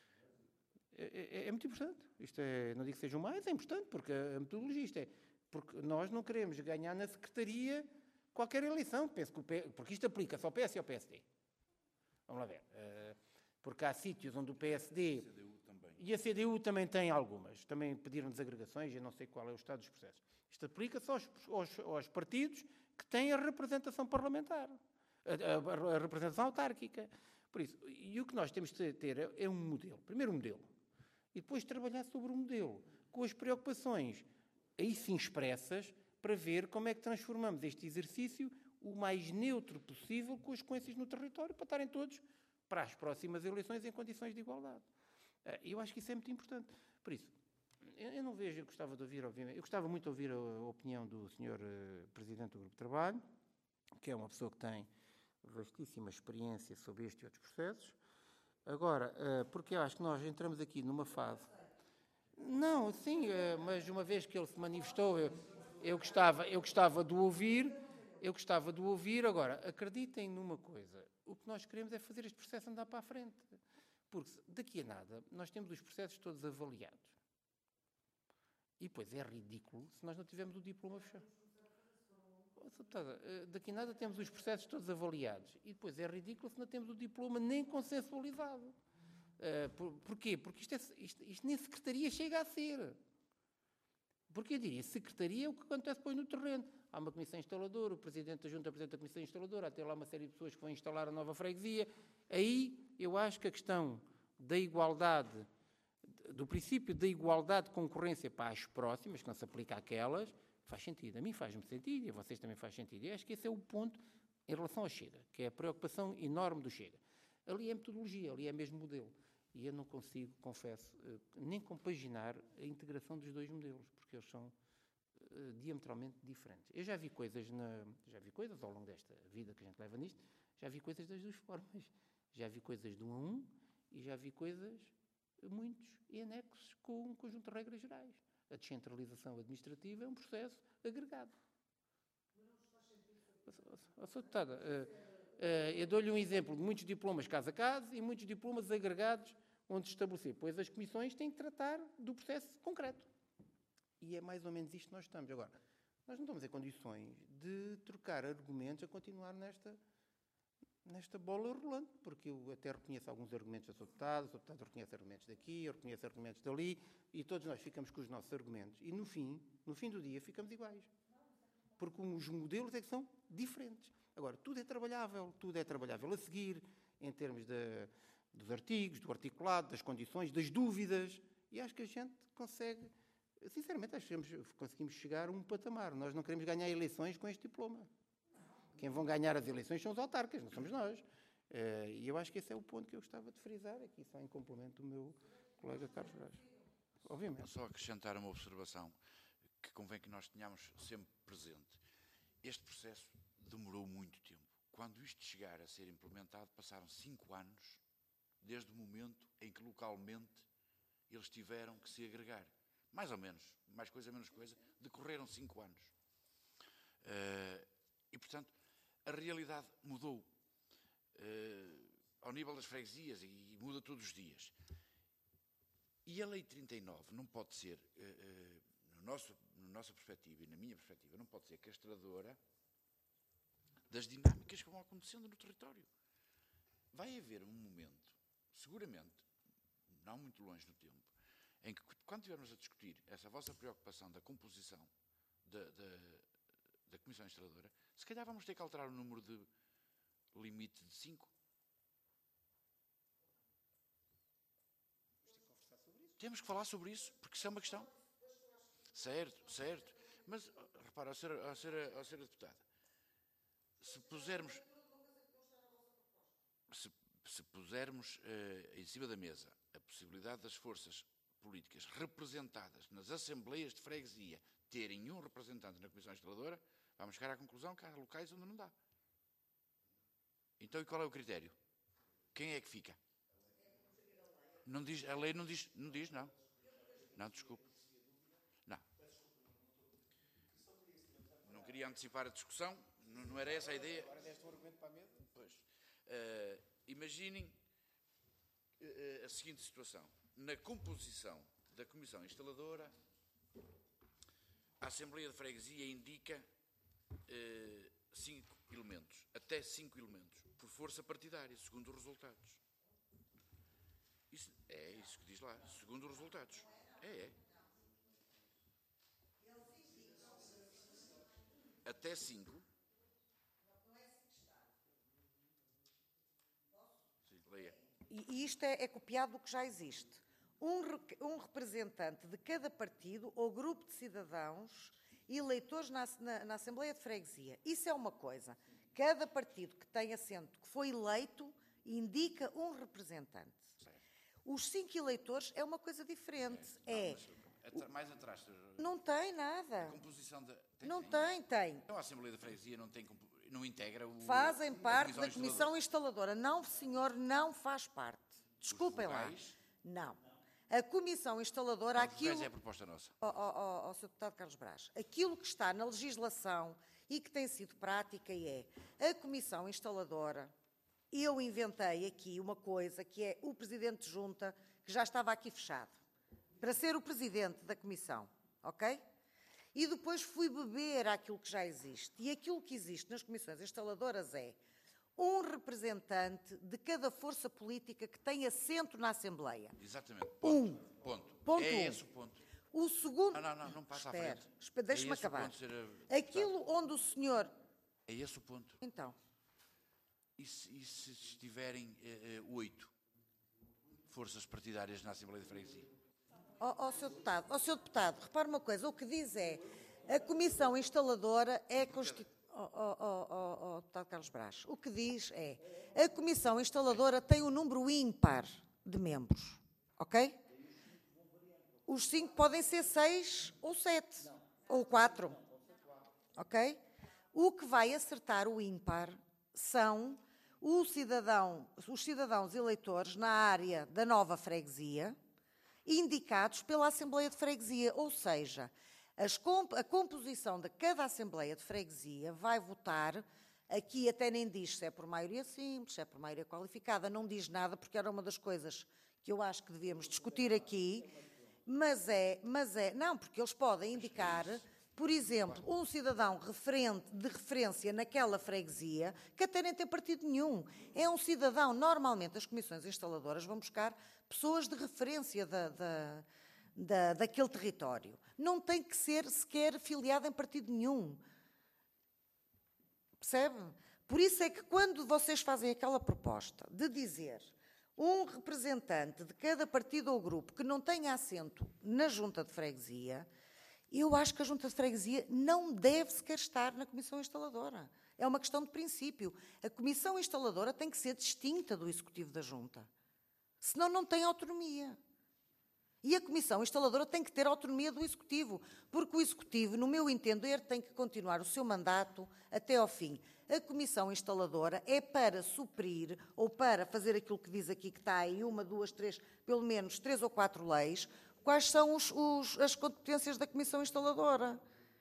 É, é, é muito importante. Isto é, não digo que seja o mais, é importante, porque a metodologia isto é, porque nós não queremos ganhar na Secretaria qualquer eleição, penso que o P, porque isto aplica só ao P S e ao P S D. Vamos lá ver. Uh, porque há sítios onde o P S D... C D U também. E a C D U também tem algumas. Também pediram desagregações, eu não sei qual é o estado dos processos. Isto aplica-se aos, aos, aos partidos que têm a representação parlamentar, a, a, a representação autárquica. Por isso, e o que nós temos de ter é, é um modelo. Primeiro um modelo. E depois trabalhar sobre o modelo, com as preocupações, aí sim expressas, para ver como é que transformamos este exercício o mais neutro possível, com as consequências no território, para estarem todos para as próximas eleições em condições de igualdade. Eu acho que isso é muito importante. Por isso, eu não vejo, eu gostava de ouvir, obviamente, eu gostava muito de ouvir a opinião do senhor Presidente do Grupo de Trabalho, que é uma pessoa que tem vastíssima experiência sobre este e outros processos. Agora, porque eu acho que nós entramos aqui numa fase... Não, sim, mas uma vez que ele se manifestou, eu, eu, gostava, eu gostava de o ouvir, eu gostava de o ouvir. Agora, acreditem numa coisa, o que nós queremos é fazer este processo andar para a frente. Porque daqui a nada, nós temos os processos todos avaliados. E depois é ridículo se nós não tivermos o diploma fechado. Deputada, daqui a nada temos os processos todos avaliados e depois é ridículo se não temos o diploma nem consensualizado. Uh, por, porquê? Porque isto, é, isto, isto nem secretaria chega a ser. Porque eu diria, secretaria é o que acontece depois no terreno. Há uma comissão instaladora, o Presidente da Junta apresenta a comissão instaladora, há até lá uma série de pessoas que vão instalar a nova freguesia. Aí eu acho que a questão da igualdade, do princípio da igualdade de concorrência para as próximas, que não se aplica àquelas, faz sentido. A mim faz-me sentido e a vocês também faz sentido. E acho que esse é o ponto em relação ao Chega, que é a preocupação enorme do Chega. Ali é metodologia, ali é mesmo modelo. E eu não consigo, confesso, nem compaginar a integração dos dois modelos, porque eles são uh, diametralmente diferentes. Eu já vi coisas, na, já vi coisas ao longo desta vida que a gente leva nisto, já vi coisas das duas formas. Já vi coisas de um a um e já vi coisas, muitos, em anexos com um conjunto de regras gerais. A descentralização administrativa é um processo agregado. Oh, Sr. Deputada, uh, uh, eu dou-lhe um exemplo de muitos diplomas casa a casa e muitos diplomas agregados onde se estabelecer. Pois as comissões têm que tratar do processo concreto. E é mais ou menos isto que nós estamos. Agora, nós não estamos em condições de trocar argumentos a continuar nesta, nesta bola rolante, porque eu até reconheço alguns argumentos da sua deputada, a sua deputada reconhece argumentos daqui, eu reconheço argumentos dali, e todos nós ficamos com os nossos argumentos. E no fim, no fim do dia, ficamos iguais. Porque os modelos é que são diferentes. Agora, tudo é trabalhável, tudo é trabalhável a seguir, em termos de, dos artigos, do articulado, das condições, das dúvidas, e acho que a gente consegue, sinceramente, acho que conseguimos chegar a um patamar. Nós não queremos ganhar eleições com este diploma. Quem vão ganhar as eleições são os autarcas, não somos nós. E eu acho que esse é o ponto que eu gostava de frisar aqui, só em complemento do meu colega Carlos Braz. Obviamente. Só acrescentar uma observação que convém que nós tenhamos sempre presente. Este processo demorou muito tempo. Quando isto chegar a ser implementado, passaram cinco anos, desde o momento em que localmente eles tiveram que se agregar. Mais ou menos, mais coisa, menos coisa, decorreram cinco anos. Uh, e, portanto, a realidade mudou uh, ao nível das freguesias e muda todos os dias. E a Lei trinta e nove não pode ser, uh, uh, no nosso, na nossa perspectiva e na minha perspectiva, não pode ser castradora das dinâmicas que vão acontecendo no território. Vai haver um momento, seguramente, não muito longe no tempo, em que, quando estivermos a discutir essa vossa preocupação da composição da, da, da Comissão Instaladora, se calhar vamos ter que alterar o número de limite de cinco. Temos que falar sobre isso, porque isso é uma questão. Certo, certo. Mas, repara, a senhora, a senhora, a senhora deputada, se pusermos, se, se pusermos uh, em cima da mesa a possibilidade das forças políticas representadas nas assembleias de freguesia terem um representante na Comissão Instaladora, vamos chegar à conclusão que há locais onde não dá. Então, e qual é o critério? Quem é que fica? Não diz, a lei não diz, não diz, não. Não, desculpe. Não. Não queria antecipar a discussão, não, não era essa a ideia. Agora deste um argumento para a mesa? Pois. Uh, imaginem uh, a seguinte situação. Na composição da Comissão Instaladora, a Assembleia de Freguesia indica uh, cinco elementos, até cinco elementos, por força partidária, segundo os resultados. Isso, é isso que diz lá, segundo os resultados. É, é. Até cinco. Sim, leia. E isto é, é copiado do que já existe. Um, um representante de cada partido ou grupo de cidadãos eleitores na, na, na Assembleia de Freguesia. Isso é uma coisa. Cada partido que tem assento, que foi eleito, indica um representante. Os cinco eleitores é uma coisa diferente. É. Não, mais atrás. Não tem nada. A composição da. Tem, não sim. tem, tem. Então a Assembleia da Freguesia não, tem, não integra o. Fazem parte da Comissão Comissão Instaladora. Não, senhor, não faz parte. Desculpem lá. Não. A Comissão Instaladora, aquilo. É a proposta nossa. Ó, ó, ó, senhor Deputado Carlos Braz, aquilo que está na legislação e que tem sido prática é a Comissão Instaladora. Eu inventei aqui uma coisa que é o Presidente de Junta, que já estava aqui fechado, para ser o Presidente da Comissão, ok? E depois fui beber aquilo que já existe. E aquilo que existe nas comissões instaladoras é um representante de cada força política que tem assento na Assembleia. Exatamente. Ponto. Um. Ponto. Ponto é um. esse o ponto. O segundo... Não, não, não, não passa Espera, à frente. espera, deixa-me É esse o acabar. ponto, senhora Aquilo deputada. onde o senhor... É esse o ponto. Então, E se, e se estiverem eh, eh, oito forças partidárias na Assembleia de Freguesia? ó, ó, senhor deputado, ó, senhor deputado, repare uma coisa, o que diz é, a comissão instaladora é constituída... Ó, ó, ó, ó, ó, deputado Carlos Brás, o que diz é, a comissão instaladora tem um número ímpar de membros, ok? Os cinco podem ser seis ou sete, ou quatro, ok? O que vai acertar o ímpar são o cidadão, os cidadãos eleitores na área da nova freguesia, indicados pela Assembleia de Freguesia, ou seja, as comp a composição de cada Assembleia de Freguesia vai votar, aqui até nem diz se é por maioria simples, se é por maioria qualificada, não diz nada, porque era uma das coisas que eu acho que devíamos discutir aqui, mas é, mas é, não, porque eles podem indicar, por exemplo, um cidadão referente, de referência naquela freguesia, que até nem tem partido nenhum. É um cidadão, normalmente as comissões instaladoras vão buscar pessoas de referência da, da, da, daquele território. Não tem que ser sequer filiado em partido nenhum. Percebe? Por isso é que quando vocês fazem aquela proposta de dizer um representante de cada partido ou grupo que não tenha assento na junta de freguesia, eu acho que a junta de freguesia não deve sequer estar na comissão instaladora. É uma questão de princípio. A comissão instaladora tem que ser distinta do executivo da junta. Senão não tem autonomia. E a comissão instaladora tem que ter autonomia do executivo, porque o executivo, no meu entender, tem que continuar o seu mandato até ao fim. A comissão instaladora é para suprir ou para fazer aquilo que diz aqui, que está aí uma, duas, três, pelo menos três ou quatro leis. Quais são os, os, as competências da comissão instaladora?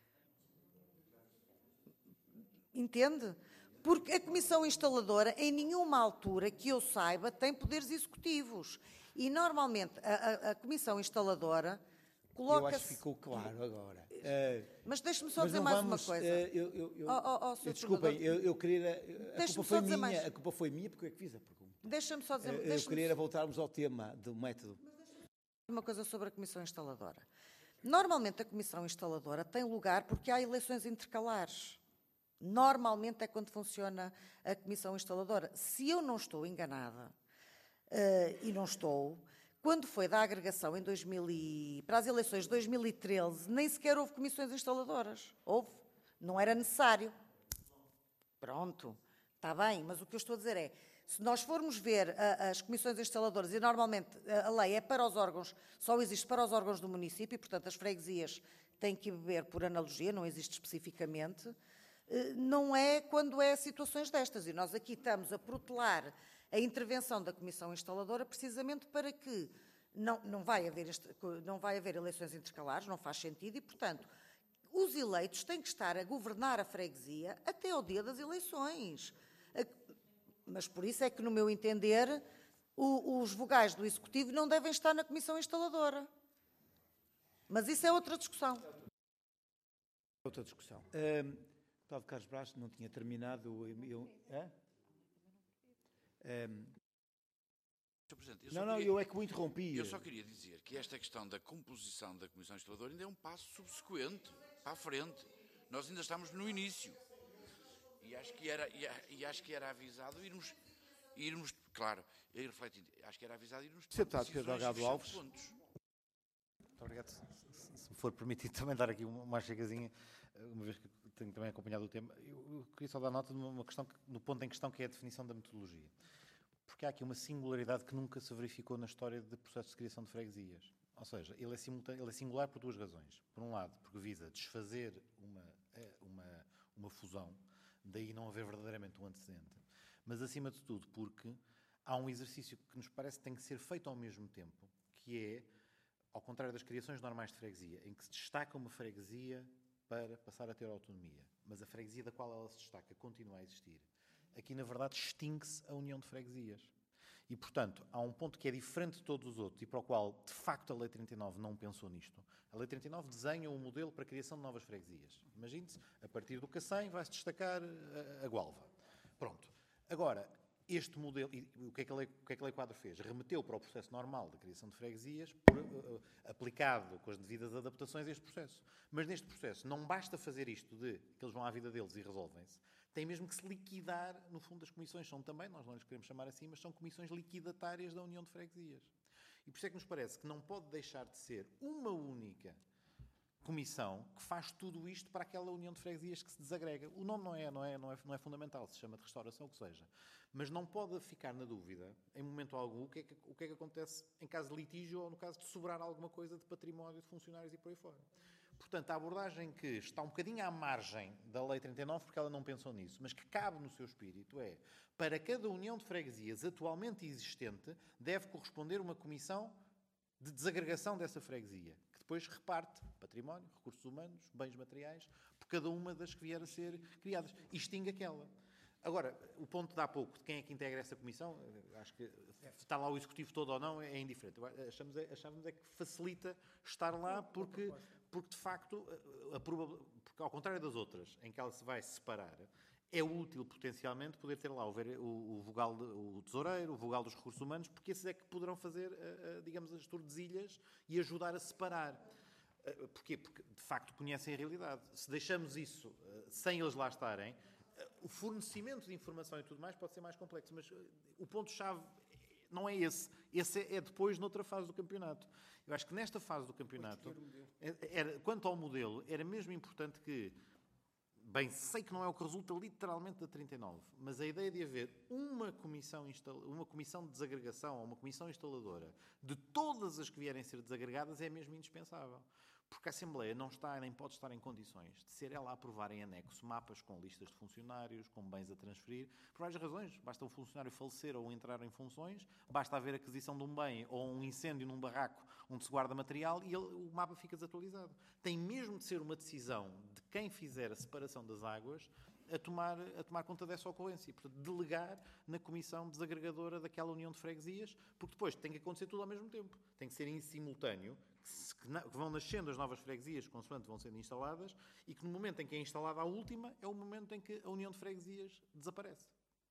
Entende? Porque a comissão instaladora, em nenhuma altura que eu saiba, tem poderes executivos. E, normalmente, a, a, a comissão instaladora coloca-se... Eu acho que ficou claro agora. Uh, Mas deixe-me só mas dizer não mais vamos, uma coisa. uh, eu, eu, eu, Oh, oh, oh, senhor eu, desculpem, Coordenador. eu, eu queria... A Deixe-me culpa, só foi dizer minha, mais. a culpa foi minha porque eu é que fiz a pergunta. Deixa-me só dizer... Uh, eu deixe-me queria voltarmos ao tema do método. uma coisa sobre a comissão instaladora. Normalmente a comissão instaladora tem lugar porque há eleições intercalares. Normalmente é quando funciona a comissão instaladora. Se eu não estou enganada, uh, e não estou, quando foi da agregação em dois mil e, para as eleições de dois mil e treze, nem sequer houve comissões instaladoras. Houve. Não era necessário. Pronto. Está bem, mas o que eu estou a dizer é, se nós formos ver a, as comissões instaladoras, e normalmente a, a lei é para os órgãos, só existe para os órgãos do município, e portanto as freguesias têm que beber por analogia, não existe especificamente, não é quando é situações destas. E nós aqui estamos a protelar a intervenção da comissão instaladora precisamente para que não, não, vai haver este, não vai haver eleições intercalares, não faz sentido, e portanto os eleitos têm que estar a governar a freguesia até ao dia das eleições. Mas por isso é que, no meu entender, o, os vogais do Executivo não devem estar na comissão instaladora. Mas isso é outra discussão. Outra discussão. Um, o deputado Carlos Brás não tinha terminado. Eu, eu, é? um, senhor Presidente, eu não, só não, queria, eu é que o interrompi. Eu só queria dizer que esta questão da composição da comissão instaladora ainda é um passo subsequente, para a frente. Nós ainda estamos no início. E acho que era, e acho que era avisado irmos, irmos claro, eu refletindo, acho que era avisado irmos senhor Deputado Pedro Delgado Alves. Muito obrigado. Se, se me for permitido também dar aqui uma, uma chegazinha, uma vez que tenho também acompanhado o tema, eu, eu queria só dar nota de uma questão, que, no ponto em questão, que é a definição da metodologia. Porque há aqui uma singularidade que nunca se verificou na história de processos de criação de freguesias. Ou seja, ele é, ele é singular por duas razões. Por um lado, porque visa desfazer uma, uma, uma fusão, daí não haver verdadeiramente um antecedente. Mas, acima de tudo, porque há um exercício que nos parece que tem que ser feito ao mesmo tempo, que é, ao contrário das criações normais de freguesia, em que se destaca uma freguesia para passar a ter autonomia, mas a freguesia da qual ela se destaca continua a existir. Aqui, na verdade, extingue-se a união de freguesias. E, portanto, há um ponto que é diferente de todos os outros e para o qual, de facto, a Lei trinta e nove não pensou nisto. A Lei trinta e nove desenha um modelo para a criação de novas freguesias. Imagine-se, a partir do Cacém vai-se destacar a, a Gualva. Pronto. Agora, este modelo, e o que é que a Lei, o que é que a Lei Quadro fez? Remeteu para o processo normal da criação de freguesias, por, uh, aplicado com as devidas adaptações a este processo. Mas neste processo não basta fazer isto de que eles vão à vida deles e resolvem-se. Tem mesmo que se liquidar, no fundo, as comissões são também, nós não lhes queremos chamar assim, mas são comissões liquidatárias da União de Freguesias. E por isso é que nos parece que não pode deixar de ser uma única comissão que faz tudo isto para aquela União de Freguesias que se desagrega. O nome não é, não é, não é, não é fundamental, se chama de restauração, o que seja. Mas não pode ficar na dúvida, em momento algum, o que é que, o que, é que acontece em caso de litígio ou no caso de sobrar alguma coisa de património, de funcionários e por aí fora. Portanto, a abordagem que está um bocadinho à margem da Lei trinta e nove, porque ela não pensou nisso, mas que cabe no seu espírito, é, para cada união de freguesias atualmente existente, deve corresponder uma comissão de desagregação dessa freguesia, que depois reparte património, recursos humanos, bens materiais, por cada uma das que vier a ser criadas, e extingue aquela. Agora, o ponto de há pouco, de quem é que integra essa comissão, acho que está lá o executivo todo ou não, é indiferente. Achamos é, achamos é que facilita estar lá porque, porque de facto, a, a, porque ao contrário das outras, em que ela se vai separar, é útil potencialmente poder ter lá o, o, o vogal, de, o tesoureiro, o vogal dos recursos humanos, porque esses é que poderão fazer, a, a, digamos, as tordesilhas e ajudar a separar. Porquê? Porque de facto conhecem a realidade. Se deixamos isso sem eles lá estarem, o fornecimento de informação e tudo mais pode ser mais complexo, mas o ponto-chave não é esse. Esse é depois, noutra fase do campeonato. Eu acho que nesta fase do campeonato, era, quanto ao modelo, era mesmo importante que, bem, sei que não é o que resulta literalmente da trinta e nove, mas a ideia de haver uma comissão, uma comissão de desagregação ou uma comissão instaladora de todas as que vierem a ser desagregadas é mesmo indispensável. Porque a Assembleia não está nem pode estar em condições de ser ela a aprovar em anexo mapas com listas de funcionários, com bens a transferir, por várias razões. Basta o funcionário falecer ou entrar em funções, basta haver aquisição de um bem ou um incêndio num barraco onde se guarda material e ele, o mapa fica desatualizado. Tem mesmo de ser uma decisão de quem fizer a separação das águas a tomar, a tomar conta dessa ocorrência. Portanto, delegar na comissão desagregadora daquela união de freguesias, porque depois tem que acontecer tudo ao mesmo tempo. Tem que ser em simultâneo, que, se, que, na, que vão nascendo as novas freguesias consoante vão sendo instaladas e que no momento em que é instalada a última é o momento em que a união de freguesias desaparece.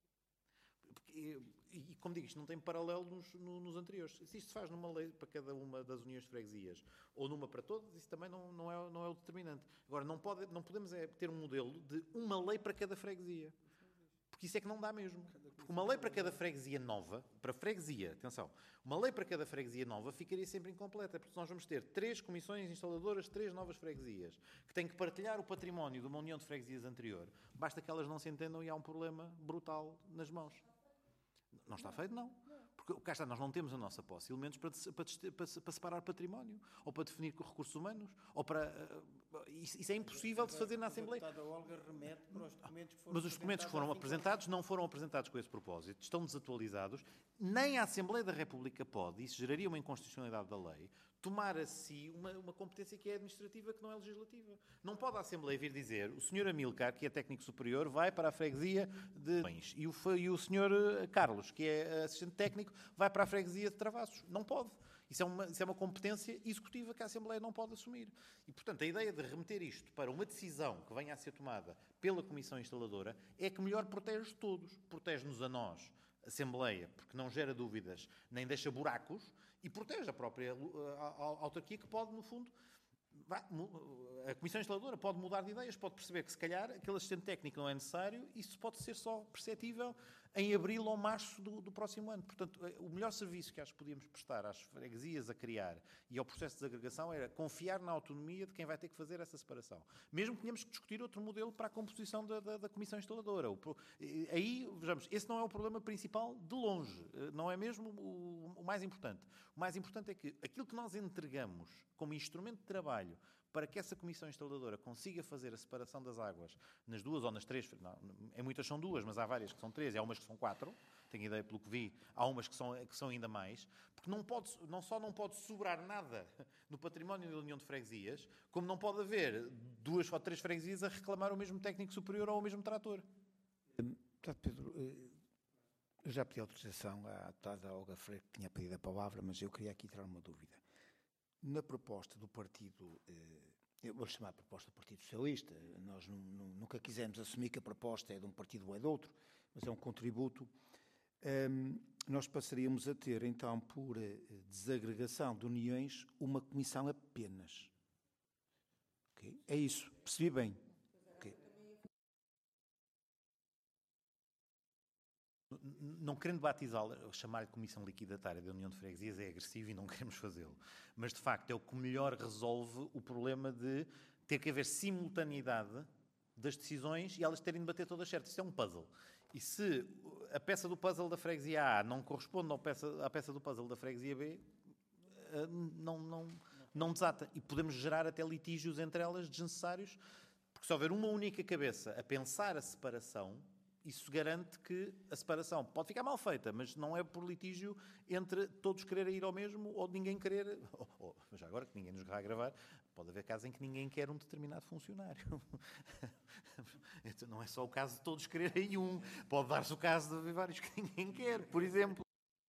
Porque, e, e, como digo, isto não tem paralelo nos, no, nos anteriores. Se isto se faz numa lei para cada uma das uniões de freguesias ou numa para todas, isso também não, não, é, não é o determinante. Agora, não, pode, não podemos é ter um modelo de uma lei para cada freguesia. Porque isso é que não dá mesmo. Porque uma lei para cada freguesia nova, para freguesia, atenção, uma lei para cada freguesia nova ficaria sempre incompleta, porque nós vamos ter três comissões instaladoras, três novas freguesias, que têm que partilhar o património de uma união de freguesias anterior. Basta que elas não se entendam e há um problema brutal nas mãos. Não está feito, não. Porque cá está, nós não temos a nossa posse elementos para, para, para, para separar património, ou para definir com recursos humanos, ou para... Uh, isso, isso é impossível de se fazer na Assembleia. A Olga remete para os documentos que foram Mas os documentos que foram apresentados não foram apresentados com esse propósito, estão desatualizados, nem a Assembleia da República pode, isso geraria uma inconstitucionalidade da lei, tomar a si uma, uma competência que é administrativa, que não é legislativa. Não pode a Assembleia vir dizer o senhor Amílcar, que é técnico superior, vai para a freguesia de Bens, e o, e o senhor Carlos, que é assistente técnico, vai para a freguesia de Travassos. Não pode. Isso é, uma, isso é uma competência executiva que a Assembleia não pode assumir. E, portanto, a ideia de remeter isto para uma decisão que venha a ser tomada pela Comissão Instaladora é que melhor protege todos. Protege-nos a nós, Assembleia, porque não gera dúvidas nem deixa buracos, e protege a própria autarquia que pode, no fundo... A Comissão Instaladora pode mudar de ideias, pode perceber que, se calhar, aquele assistente técnico não é necessário, isso pode ser só perceptível em abril ou março do, do próximo ano. Portanto, o melhor serviço que acho que podíamos prestar às freguesias a criar e ao processo de desagregação era confiar na autonomia de quem vai ter que fazer essa separação. Mesmo que tenhamos que discutir outro modelo para a composição da, da, da Comissão Instaladora. O, aí, vejamos, esse não é o problema principal de longe. Não é mesmo o, o mais importante. O mais importante é que aquilo que nós entregamos como instrumento de trabalho para que essa comissão instaladora consiga fazer a separação das águas nas duas ou nas três, não, em muitas são duas, mas há várias que são três e há umas que são quatro, tenho ideia pelo que vi, há umas que são, que são ainda mais, porque não, pode, não só não pode sobrar nada no património da União de Freguesias, como não pode haver duas ou três freguesias a reclamar o mesmo técnico superior ou o mesmo trator. Pedro, Eu já pedi autorização à deputada Olga Freire, que tinha pedido a palavra, mas eu queria aqui tirar uma dúvida. Na proposta do partido, eh, eu vou chamar a proposta do Partido Socialista, nós nu, nu, nunca quisemos assumir que a proposta é de um partido ou é de outro, mas é um contributo, um, nós passaríamos a ter, então, por eh, desagregação de uniões, uma comissão apenas. Okay? É isso, percebi bem. Okay. Não querendo batizá-la, chamar-lhe Comissão Liquidatária da União de Freguesias é agressivo e não queremos fazê-lo. Mas, de facto, é o que melhor resolve o problema de ter que haver simultaneidade das decisões e elas terem de bater todas certas. Isso é um puzzle. E se a peça do puzzle da Freguesia A não corresponde à peça, à peça do puzzle da Freguesia B, não, não, não desata. E podemos gerar até litígios entre elas desnecessários, porque se houver uma única cabeça a pensar a separação, isso garante que a separação pode ficar mal feita, mas não é por litígio entre todos quererem ir ao mesmo ou ninguém querer... Ou, ou, já agora que ninguém nos vai gravar, pode haver casos em que ninguém quer um determinado funcionário. Então não é só o caso de todos quererem um. Pode dar-se o caso de haver vários que ninguém quer, por exemplo.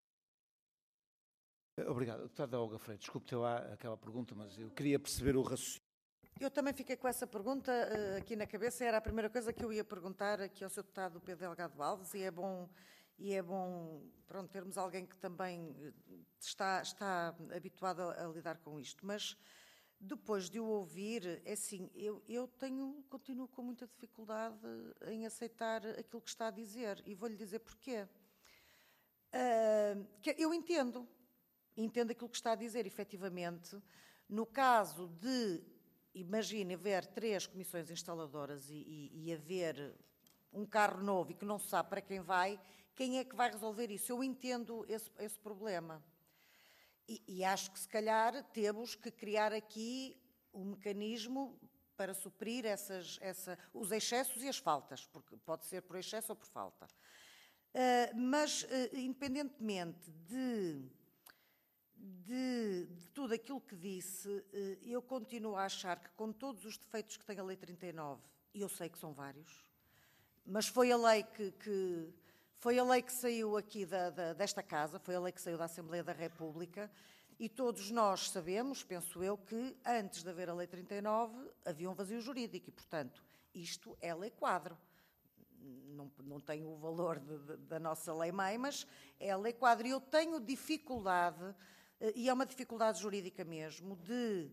Obrigado. Deputada Olga Freire, desculpe ter lá aquela pergunta, mas eu queria perceber o raciocínio. Eu também fiquei com essa pergunta uh, aqui na cabeça, era a primeira coisa que eu ia perguntar aqui ao seu deputado Pedro Delgado Alves, e é bom, e é bom pronto, termos alguém que também está, está habituado a, a lidar com isto, mas depois de o ouvir, é assim, eu, eu tenho, continuo com muita dificuldade em aceitar aquilo que está a dizer, e vou-lhe dizer porquê. Uh, que eu entendo, entendo aquilo que está a dizer, efetivamente, no caso de... Imagine haver três comissões instaladoras e, e, e haver um carro novo e que não se sabe para quem vai, quem é que vai resolver isso? Eu entendo esse, esse problema. E, e acho que, se calhar, temos que criar aqui um mecanismo para suprir essas, essa, os excessos e as faltas, porque pode ser por excesso ou por falta. Uh, mas, uh, independentemente de... De, de tudo aquilo que disse, eu continuo a achar que, com todos os defeitos que tem a Lei trinta e nove, e eu sei que são vários, mas foi a lei que, que, foi a lei que saiu aqui da, da, desta casa, foi a lei que saiu da Assembleia da República, e todos nós sabemos, penso eu, que antes de haver a Lei trinta e nove havia um vazio jurídico e, portanto, isto é lei quadro. Não, não tem o valor de, de, da nossa lei-mãe, mas é a lei quadro. E eu tenho dificuldade... E é uma dificuldade jurídica mesmo, de,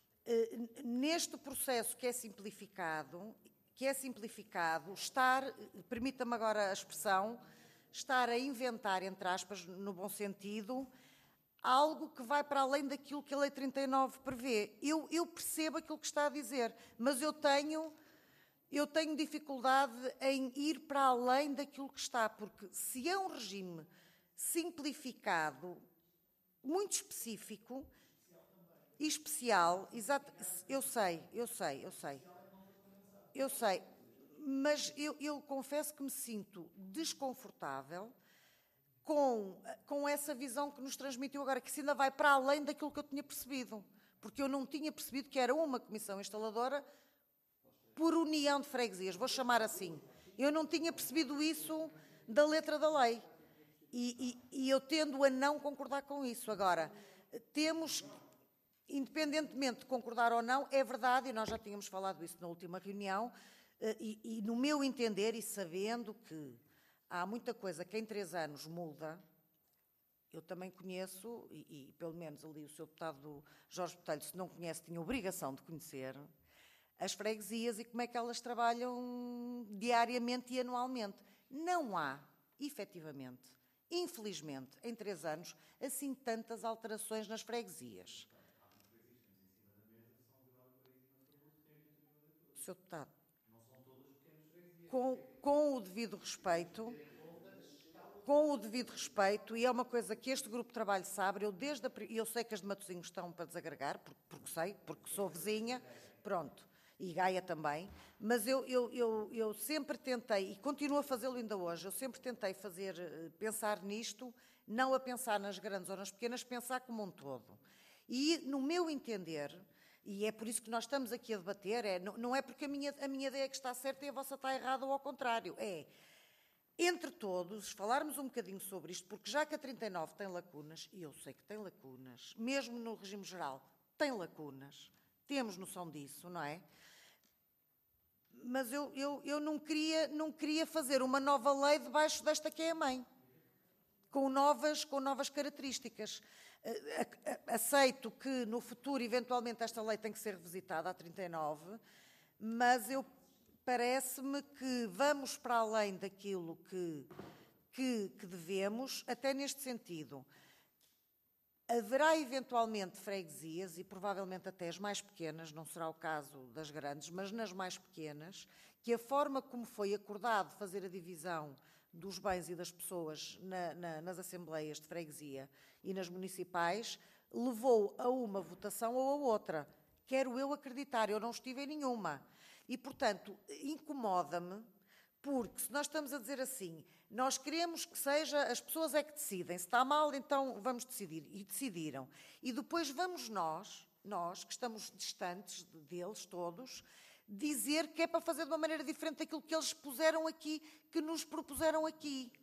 neste processo que é simplificado, que é simplificado, estar, permita-me agora a expressão, estar a inventar, entre aspas, no bom sentido, algo que vai para além daquilo que a Lei trinta e nove prevê. Eu, eu percebo aquilo que está a dizer, mas eu tenho, eu tenho dificuldade em ir para além daquilo que está, porque se é um regime simplificado, muito específico e especial, exato, eu sei, eu sei, eu sei, eu sei, mas eu, eu confesso que me sinto desconfortável com, com essa visão que nos transmitiu agora, que se ainda vai para além daquilo que eu tinha percebido, porque eu não tinha percebido que era uma comissão instaladora por união de freguesias, vou chamar assim. Eu não tinha percebido isso da letra da lei. E, e, e eu tendo a não concordar com isso. Agora, temos, independentemente de concordar ou não, é verdade, e nós já tínhamos falado isso na última reunião, e, e no meu entender, e sabendo que há muita coisa que em três anos muda, eu também conheço, e, e pelo menos ali o seu deputado Jorge Botelho, se não conhece, tinha obrigação de conhecer, as freguesias e como é que elas trabalham diariamente e anualmente. Não há, efetivamente, infelizmente, em três anos, assim tantas alterações nas freguesias. senhor Deputado, com, com o devido respeito, com o devido respeito, e é uma coisa que este grupo de trabalho sabe, eu, desde a, eu sei que as de Matosinhos estão para desagregar, porque, porque sei, porque sou vizinha, pronto, e Gaia também, mas eu, eu, eu, eu sempre tentei, e continuo a fazê-lo ainda hoje, eu sempre tentei fazer, pensar nisto, não a pensar nas grandes ou nas pequenas, pensar como um todo. E, no meu entender, e é por isso que nós estamos aqui a debater, é, não, não é porque a minha, a minha ideia é que está certa e a vossa está errada ou ao contrário, é, entre todos, falarmos um bocadinho sobre isto, porque já que a trinta e nove tem lacunas, e eu sei que tem lacunas, mesmo no regime geral, tem lacunas, temos noção disso, não é? Mas eu, eu, eu não, queria, não queria fazer uma nova lei debaixo desta que é a mãe, com novas, com novas características. Aceito que no futuro, eventualmente, esta lei tem que ser revisitada, a trinta e nove, mas eu parece-me que vamos para além daquilo que, que, que devemos, até neste sentido. Haverá eventualmente freguesias, e provavelmente até as mais pequenas, não será o caso das grandes, mas nas mais pequenas, que a forma como foi acordado fazer a divisão dos bens e das pessoas na, na, nas assembleias de freguesia e nas municipais levou a uma votação ou a outra. Quero eu acreditar, eu não estive em nenhuma. E, portanto, incomoda-me, porque se nós estamos a dizer assim, nós queremos que seja, as pessoas é que decidem, se está mal, então vamos decidir. E decidiram. E depois vamos nós, nós que estamos distantes deles todos, dizer que é para fazer de uma maneira diferente daquilo que eles puseram aqui, que nos propuseram aqui.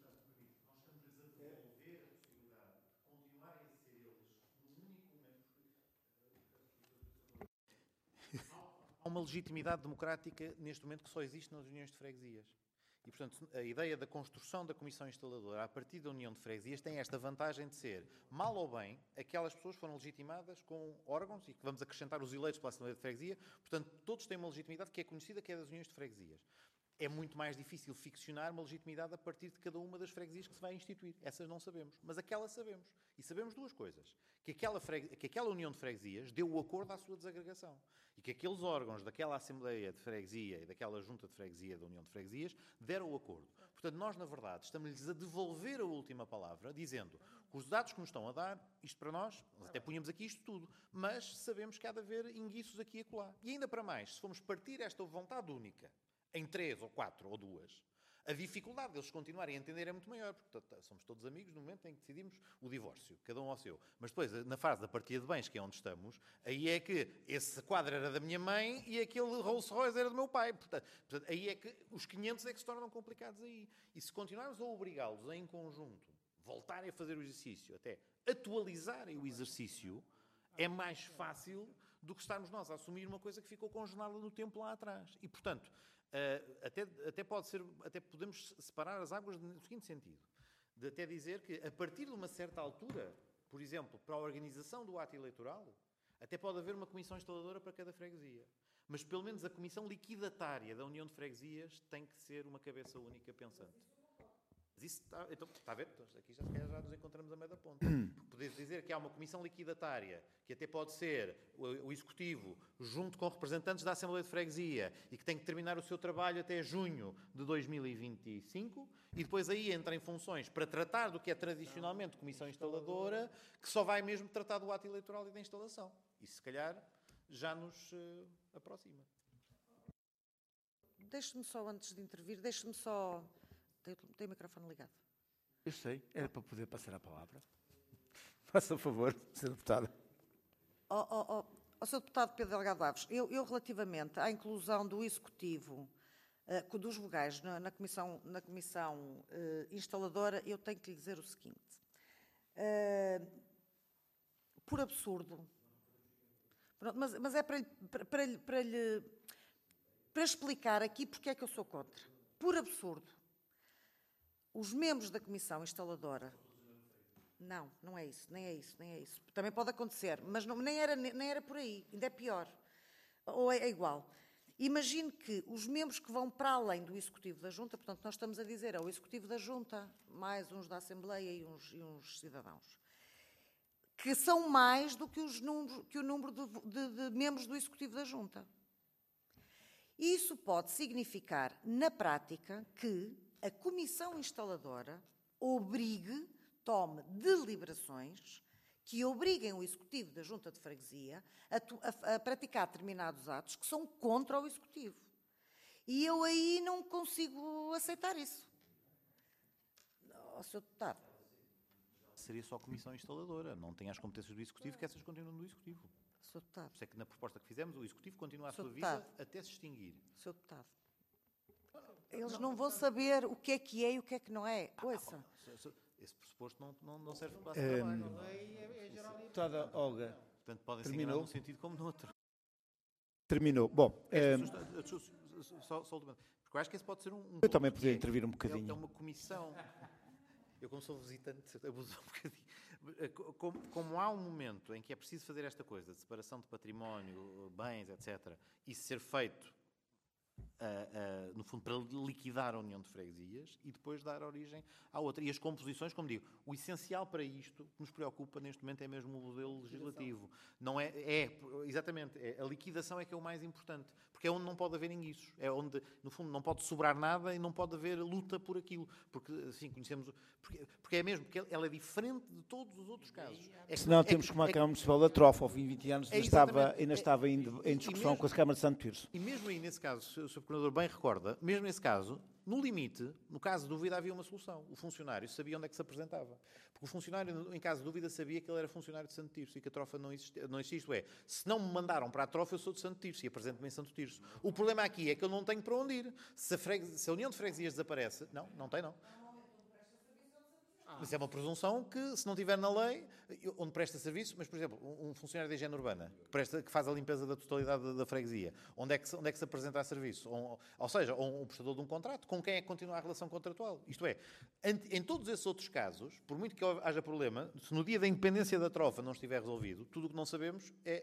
Há uma legitimidade democrática neste momento que só existe nas uniões de freguesias. E, portanto, a ideia da construção da Comissão Instaladora a partir da União de Freguesias tem esta vantagem de ser, mal ou bem, aquelas pessoas foram legitimadas com órgãos e que vamos acrescentar os eleitos pela Assembleia de Freguesia, portanto, todos têm uma legitimidade que é conhecida, que é das uniões de freguesias. É muito mais difícil ficcionar uma legitimidade a partir de cada uma das freguesias que se vai instituir. Essas não sabemos, mas aquela sabemos. E sabemos duas coisas. Que aquela, fregue... que aquela união de freguesias deu o acordo à sua desagregação. E que aqueles órgãos daquela Assembleia de Freguesia e daquela Junta de Freguesia da União de Freguesias deram o acordo. Portanto, nós, na verdade, estamos-lhes a devolver a última palavra, dizendo que os dados que nos estão a dar, isto para nós, nós até punhamos aqui isto tudo, mas sabemos que há de haver inguiços aqui e acolá. E ainda para mais, se formos partir esta vontade única em três, ou quatro, ou duas, a dificuldade deles continuarem a entender é muito maior, porque somos todos amigos no momento em que decidimos o divórcio, cada um ao seu. Mas depois, na fase da partilha de bens, que é onde estamos, aí é que esse quadro era da minha mãe e aquele Rolls Royce era do meu pai. Portanto, portanto, aí é que os quinhentos é que se tornam complicados aí. E se continuarmos a obrigá-los a, em conjunto, voltarem a fazer o exercício, até atualizarem o exercício, é mais fácil do que estarmos nós a assumir uma coisa que ficou congelada no tempo lá atrás. E, portanto, Uh, até, até, pode ser, até podemos separar as águas no seguinte sentido, de até dizer que a partir de uma certa altura, por exemplo, para a organização do ato eleitoral, até pode haver uma comissão instaladora para cada freguesia. Mas pelo menos a comissão liquidatária da União de Freguesias tem que ser uma cabeça única pensante. Mas isso está, então, está a ver? Então, aqui já, já nos encontramos a meio da ponta. Podes dizer que há uma comissão liquidatária, que até pode ser o, o Executivo, junto com representantes da Assembleia de Freguesia, e que tem que terminar o seu trabalho até junho de dois mil e vinte e cinco, e depois aí entra em funções para tratar do que é tradicionalmente comissão instaladora, que só vai mesmo tratar do ato eleitoral e da instalação. Isso, se calhar, já nos uh, aproxima. Deixe-me só, antes de intervir, deixe-me só... Tem o microfone ligado. Eu sei, era para poder passar a palavra. Faça favor, senhor Deputado. Ó oh, oh, oh, senhor Deputado Pedro Delgado Alves, eu, eu relativamente à inclusão do Executivo, uh, dos vogais na, na Comissão, na comissão uh, instaladora, eu tenho que lhe dizer o seguinte. Uh, por absurdo, pronto, mas, mas é para, para, para, lhe, para, lhe, para explicar aqui porque é que eu sou contra. Por absurdo. Os membros da Comissão Instaladora... Não, não é isso, nem é isso, nem é isso. Também pode acontecer, mas não, nem, era, nem era por aí, ainda é pior. Ou é, é igual. Imagine que os membros que vão para além do Executivo da Junta, portanto, nós estamos a dizer, é o Executivo da Junta, mais uns da Assembleia e uns, e uns cidadãos, que são mais do que, os números, que o número de, de, de membros do Executivo da Junta. Isso pode significar, na prática, que a Comissão Instaladora obrigue, tome deliberações que obriguem o Executivo da Junta de Freguesia a, a, a praticar determinados atos que são contra o Executivo. E eu aí não consigo aceitar isso. Oh, senhor Deputado. Seria só a Comissão Instaladora, não tem as competências do Executivo, que essas continuam no Executivo. senhor Deputado. Por isso é que na proposta que fizemos, o Executivo continua a senhor sua vida Deputado. até se extinguir. senhor Deputado. Eles não vão saber o que é que é e o que é que não é. Ouça. Esse pressuposto não, não, não serve para o trabalho. A lei é, é geral e Deputada Olga, Portanto, podem se terminou? enganar num sentido como no outro. terminou. Bom, eh, Só, só, porque eu acho que esse pode ser um. um eu também ponto, podia que é- intervir um É, bocadinho. é uma comissão. Eu, como sou visitante, abuso um bocadinho. Como, como há um momento em que é preciso fazer esta coisa, de separação de património, bens, etcétera, e ser feito, uh, uh, no fundo, para liquidar a União de Freguesias e depois dar origem à outra. E as composições, como digo, o essencial para isto que nos preocupa neste momento é mesmo o modelo legislativo. Não é, é, exatamente, é, a liquidação é que é o mais importante, porque é onde não pode haver ninguiços, é onde, no fundo, não pode sobrar nada e não pode haver luta por aquilo, porque, assim, conhecemos, porque, porque é mesmo, porque ela é diferente de todos os outros casos. É que- senão é temos que- como a é que- Câmara Municipal da Trofa, ao fim de vinte anos, É ainda estava, exatamente. ainda É- estava em, e- em e discussão mesmo- com a Câmara de Santo Tirso. E mesmo aí, nesse caso, se o senhor Procurador bem recorda, mesmo nesse caso, no limite, no caso de dúvida, havia uma solução. O funcionário sabia onde é que se apresentava. Porque o funcionário, em caso de dúvida, sabia que ele era funcionário de Santo Tirso e que a trofa não existia. Não existia. Isto é, se não me mandaram para a trofa, eu sou de Santo Tirso e apresento-me em Santo Tirso. O problema aqui é que eu não tenho para onde ir. Se a, fregue... se a União de Freguesias desaparece... Não, não tem, não. Mas é uma presunção que, se não tiver na lei, onde presta serviço, mas, por exemplo, um funcionário da higiene urbana, que, presta, que faz a limpeza da totalidade da, da freguesia, onde é, que se, onde é que se apresenta a serviço? Ou, ou seja, ou um prestador de um contrato, com quem é que continua a relação contratual? Isto é, em todos esses outros casos, por muito que haja problema, se no dia da independência da trofa não estiver resolvido, tudo o que não sabemos é,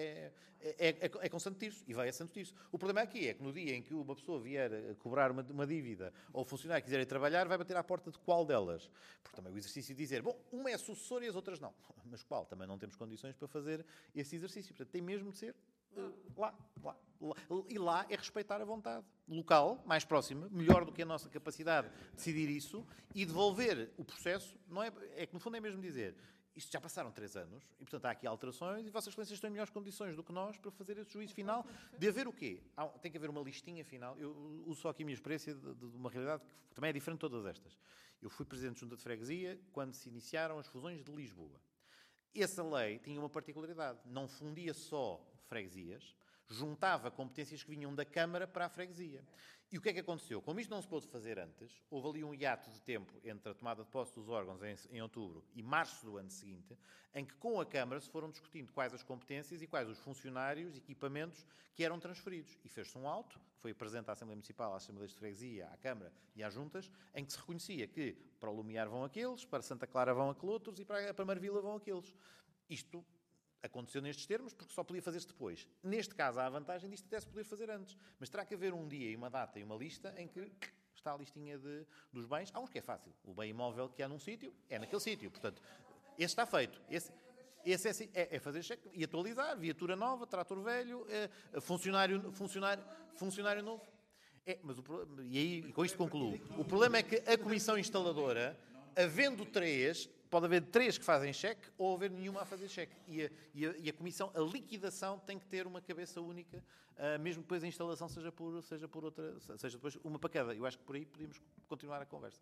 é, é, é, é, é com Santo Tirso, e vai a Santo Tirso. O problema aqui é que no dia em que uma pessoa vier a cobrar uma, uma dívida, ou o funcionário quiser ir trabalhar, vai bater à porta de qual delas? Porque também o exercício de dizer, bom, uma é sucessora e as outras não. Mas qual? Também não temos condições para fazer esse exercício. Portanto, tem mesmo de ser uh, lá, lá, lá. E lá é respeitar a vontade local, mais próxima, melhor do que a nossa capacidade de decidir isso, e devolver o processo, não é, é que no fundo é mesmo dizer, isto já passaram três anos, e portanto há aqui alterações, e Vossas Excelências estão em melhores condições do que nós para fazer esse juízo final, de haver o quê? Há, tem que haver uma listinha final. Eu uso só aqui a minha experiência de, de uma realidade que também é diferente de todas estas. Eu fui Presidente de Junta de Freguesia quando se iniciaram as fusões de Lisboa. Essa lei tinha uma particularidade, não fundia só freguesias, juntava competências que vinham da Câmara para a freguesia. E o que é que aconteceu? Como isto não se pôde fazer antes, houve ali um hiato de tempo entre a tomada de posse dos órgãos em, em outubro e março do ano seguinte, em que com a Câmara se foram discutindo quais as competências e quais os funcionários e equipamentos que eram transferidos. E fez-se um auto, que foi apresentado à Assembleia Municipal, às Assembleias de Freguesia, à Câmara e às Juntas, em que se reconhecia que para o Lumiar vão aqueles, para Santa Clara vão aqueles outros e para, para Marvila vão aqueles. Isto aconteceu nestes termos porque só podia fazer-se depois. Neste caso, há a vantagem disto até se poder fazer antes. Mas terá que haver um dia e uma data e uma lista em que está a listinha de, dos bens. Há uns que é fácil. O bem imóvel que há num sítio, é naquele sítio. Portanto, esse está feito. Esse, esse é, é fazer cheque e atualizar. Viatura nova, trator velho, é, funcionário, funcionário, funcionário novo. É, mas o, e aí, e com isto concluo. O problema é que a comissão instaladora, havendo três... Pode haver três que fazem cheque ou haver nenhuma a fazer cheque. E a, e a, e a comissão, a liquidação tem que ter uma cabeça única, uh, mesmo depois a instalação seja por, seja por outra, seja depois uma para cada. Eu acho que por aí podemos continuar a conversa.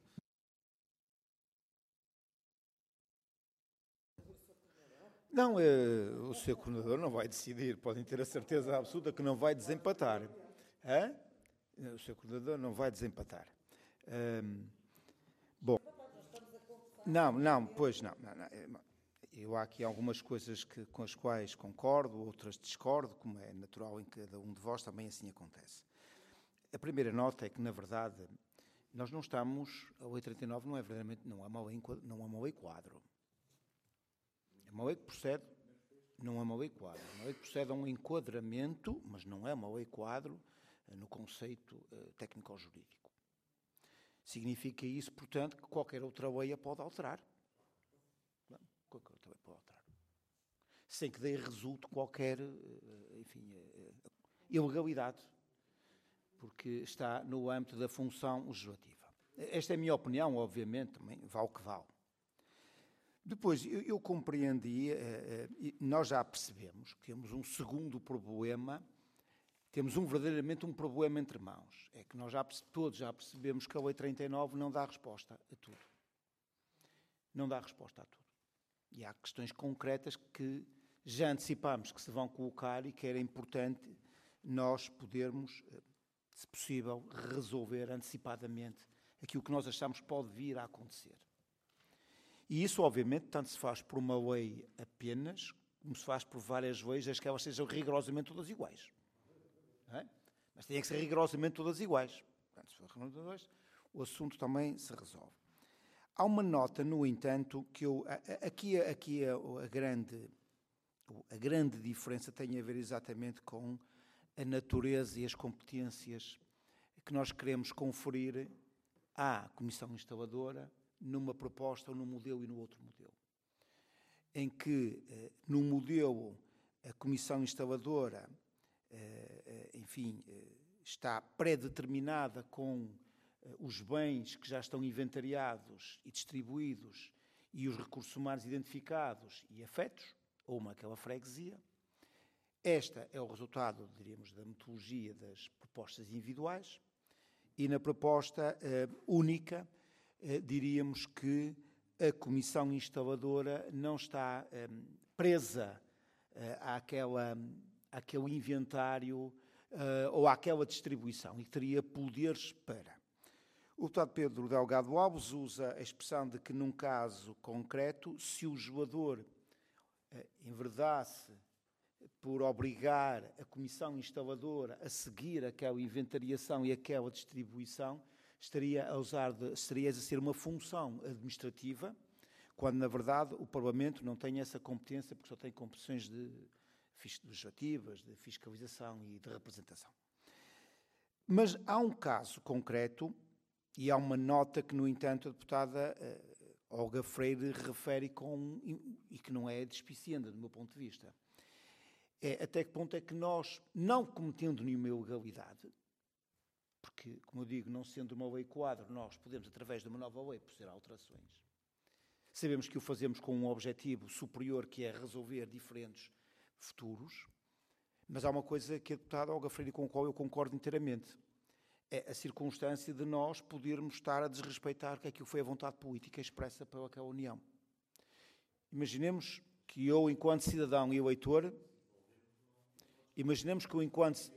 Não, eh, o senhor Coordenador não vai decidir, podem ter a certeza absoluta que não vai desempatar. Hã? O senhor Coordenador não vai desempatar. Hum, bom, não, não, pois não, não, não. Eu há aqui algumas coisas que, com as quais concordo, outras discordo, como é natural em cada um de vós, também assim acontece. A primeira nota é que, na verdade, nós não estamos, a lei trinta e nove não é verdadeiramente, não é uma lei, não é uma lei quadro. É uma lei que procede, não é uma lei quadro, é uma lei que procede a um enquadramento, mas não é uma lei quadro no conceito uh, técnico-jurídico. Significa isso, portanto, que qualquer outra lei a pode alterar. Não, qualquer outra lei pode alterar. Sem que daí resulte qualquer, uh, enfim, uh, ilegalidade, porque está no âmbito da função legislativa. Esta é a minha opinião, obviamente, também vale o que vale. Depois, eu, eu compreendi, eh, eh, nós já percebemos que temos um segundo problema, temos um, verdadeiramente um problema entre mãos. É que nós já, todos já percebemos que a lei trinta e nove não dá resposta a tudo. Não dá resposta a tudo. E há questões concretas que já antecipamos que se vão colocar e que era importante nós podermos eh, se possível, resolver antecipadamente aquilo que nós achamos que pode vir a acontecer. E isso, obviamente, tanto se faz por uma lei apenas, como se faz por várias leis, desde que elas sejam rigorosamente todas iguais. Não é? Mas têm que ser rigorosamente todas iguais. Portanto, se for rigorosamente iguais, o assunto também se resolve. Há uma nota, no entanto, que eu... Aqui, aqui a, a, grande, a grande diferença tem a ver exatamente com a natureza e as competências que nós queremos conferir à Comissão Instaladora numa proposta ou num modelo e no outro modelo. Em que, eh, no modelo, a Comissão Instaladora, eh, enfim, eh, está pré-determinada com eh, os bens que já estão inventariados e distribuídos e os recursos humanos identificados e afetos, ou uma aquela freguesia. Esta é o resultado, diríamos, da metodologia das propostas individuais, e na proposta eh, única, eh, diríamos que a Comissão Instaladora não está eh, presa eh, àquela, àquele inventário eh, ou àquela distribuição, e teria poderes para. O deputado Pedro Delgado Alves usa a expressão de que, num caso concreto, se o jogador eh, enverdasse por obrigar a Comissão Instaladora a seguir aquela inventariação e aquela distribuição, estaria a usar de, estaria a exercer uma função administrativa, quando, na verdade, o Parlamento não tem essa competência, porque só tem competências de legislativas, de fiscalização e de representação. Mas há um caso concreto, e há uma nota que, no entanto, a deputada uh, Olga Freire refere com, e que não é despicienda, do meu ponto de vista. É até que ponto é que nós, não cometendo nenhuma ilegalidade, porque, como eu digo, não sendo uma lei quadro, nós podemos, através de uma nova lei, proceder a alterações. Sabemos que o fazemos com um objetivo superior, que é resolver diferentes futuros, mas há uma coisa que a deputada Olga Freire, com a qual eu concordo inteiramente, é a circunstância de nós podermos estar a desrespeitar que aquilo foi a vontade política expressa pela aquela União. Imaginemos que eu, enquanto cidadão e eleitor, imaginemos que eu, enquanto...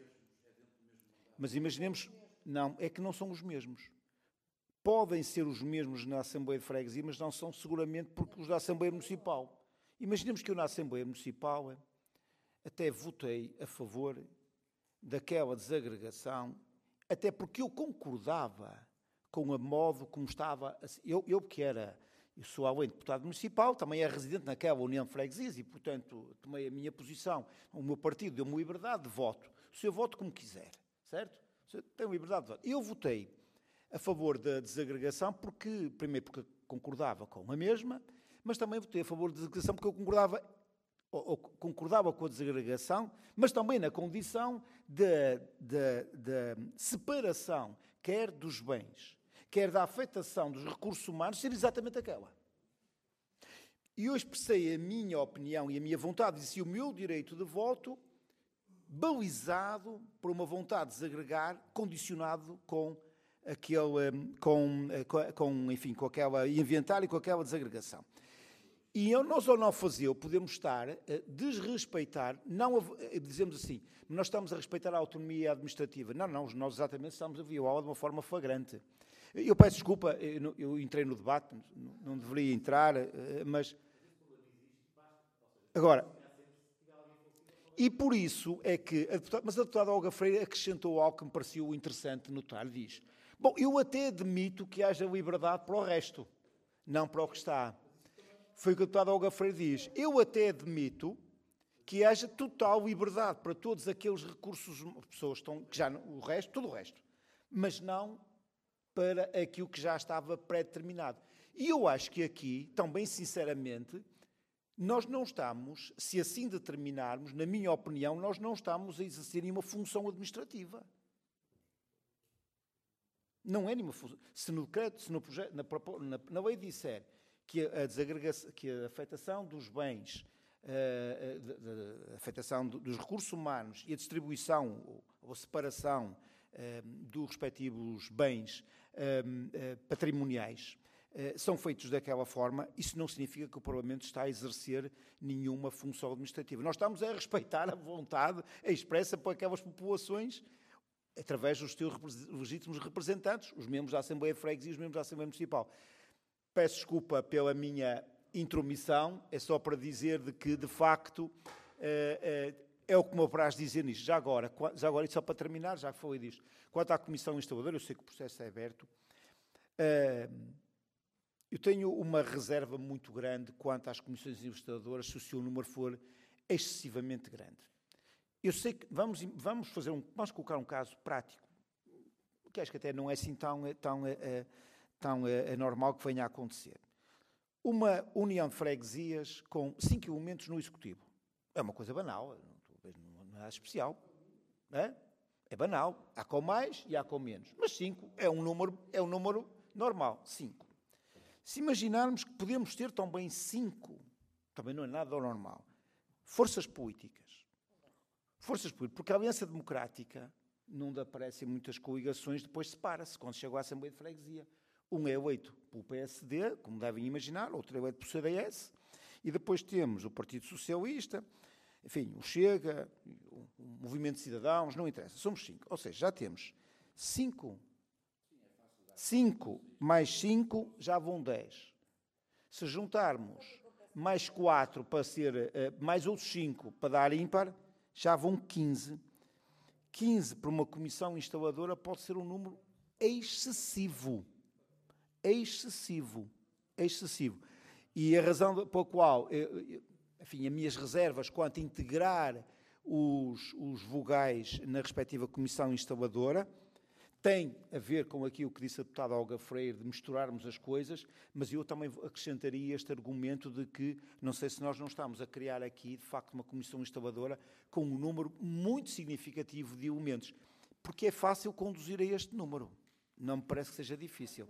Mas imaginemos... Não, é que não são os mesmos. Podem ser os mesmos na Assembleia de Freguesia, mas não são seguramente porque os da Assembleia Municipal. Imaginemos que eu, na Assembleia Municipal, até votei a favor daquela desagregação, até porque eu concordava com a modo como estava... Eu, eu que era... Eu sou, além de deputado municipal, também é residente naquela União de Freguesias e, portanto, tomei a minha posição. O meu partido deu-me liberdade de voto. O seu voto como quiser, certo? O senhor tem liberdade de voto. Eu votei a favor da desagregação porque, primeiro, porque concordava com a mesma, mas também votei a favor da desagregação porque eu concordava, ou, ou, concordava com a desagregação, mas também na condição da de, de, de separação, quer dos bens, quer da afetação dos recursos humanos, ser exatamente aquela. E eu expressei a minha opinião e a minha vontade, e o meu direito de voto, balizado por uma vontade de desagregar, condicionado com aquele, com, com, enfim, com aquela inventário e com aquela desagregação. E eu, nós, ao não fazê-lo, podemos estar a desrespeitar, não a, dizemos assim, nós estamos a respeitar a autonomia administrativa. Não, não, nós exatamente estamos a violá-la de uma forma flagrante. Eu peço desculpa, eu, eu entrei no debate, não deveria entrar, mas... Agora, e por isso é que... A deputada, mas a deputada Olga Freire acrescentou algo que me pareceu interessante notar. Diz, bom, eu até admito que haja liberdade para o resto, não para o que está. Foi o que a deputada Olga Freire diz. Eu até admito que haja total liberdade para todos aqueles recursos, pessoas que estão, que já, o resto, tudo o resto, mas não para aquilo que já estava pré-determinado. E eu acho que aqui, também sinceramente, nós não estamos, se assim determinarmos, na minha opinião, nós não estamos a exercer nenhuma função administrativa. Não é nenhuma função. Se no decreto, se no projeto, na, na, na lei disser que a, desagregação, que a afetação dos bens, a, a, a afetação do, dos recursos humanos e a distribuição ou, ou a separação a, dos respectivos bens a, a, patrimoniais são feitos daquela forma, isso não significa que o Parlamento está a exercer nenhuma função administrativa. Nós estamos a respeitar a vontade expressa por aquelas populações através dos teus legítimos representantes, os membros da Assembleia de Freguesia e os membros da Assembleia Municipal. Peço desculpa pela minha intromissão, é só para dizer de que, de facto, é, é, é o que me apraz dizer nisto. Já agora, já agora, e só para terminar, já que falei disto, quanto à Comissão Instaladora, eu sei que o processo é aberto, eu tenho uma reserva muito grande quanto às comissões instaladoras se o seu número for excessivamente grande. Eu sei que vamos, vamos fazer um, vamos colocar um caso prático, que acho que até não é assim tão, tão, tão anormal que venha a acontecer. Uma união de freguesias com cinco elementos no executivo. É uma coisa banal, não é especial. É? É banal. Há com mais e há com menos. Mas cinco é um número, é um número normal. Cinco. Se imaginarmos que podemos ter também cinco, também não é nada normal, forças políticas. Forças políticas, porque a Aliança Democrática, não aparecem muitas coligações, depois separa-se, quando chega à Assembleia de Freguesia. Um é eleito pelo P S D, como devem imaginar, outro é eleito pelo C D S, e depois temos o Partido Socialista, enfim, o Chega, o Movimento de Cidadãos, não interessa, somos cinco. Ou seja, já temos cinco, cinco mais cinco, já vão dez. Se juntarmos mais quatro para ser, mais outros cinco para dar ímpar, já vão quinze. quinze para uma comissão instaladora pode ser um número excessivo. Excessivo. Excessivo. E a razão pela qual, enfim, as minhas reservas quanto a integrar os, os vogais na respectiva comissão instaladora tem a ver com aquilo que disse a deputada Olga Freire, de misturarmos as coisas, mas eu também acrescentaria este argumento de que, não sei se nós não estamos a criar aqui, de facto, uma comissão instaladora com um número muito significativo de elementos, porque é fácil conduzir a este número. Não me parece que seja difícil.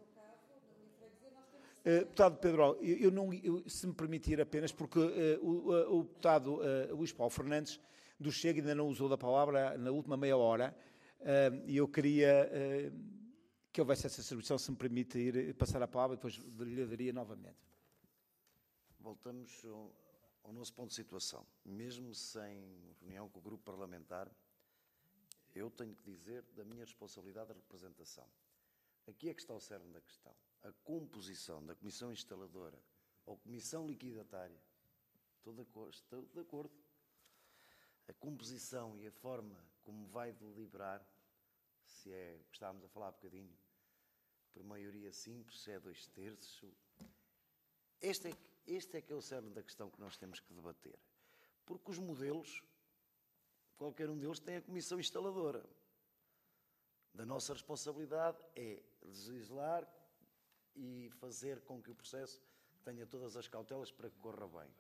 Uh, deputado Pedro, eu, eu não, eu, se me permitir apenas, porque uh, o, uh, o deputado uh, Luís Paulo Fernandes do Chega ainda não usou da palavra na última meia hora, e uh, eu queria uh, que houvesse essa distribuição, se me permitir passar a palavra, depois lhe daria novamente. Voltamos ao, ao nosso ponto de situação. Mesmo sem reunião com o grupo parlamentar, eu tenho que dizer da minha responsabilidade de representação. Aqui é que está o cerne da questão. A composição da comissão instaladora ou comissão liquidatária, estou de acordo, estou de acordo. A composição e a forma como vai deliberar, se é o que estávamos a falar há bocadinho, por maioria simples, se é dois terços. Este é, este é que é o cerne da questão que nós temos que debater. Porque os modelos, qualquer um deles tem a comissão instaladora. Da nossa responsabilidade é legislar e fazer com que o processo tenha todas as cautelas para que corra bem.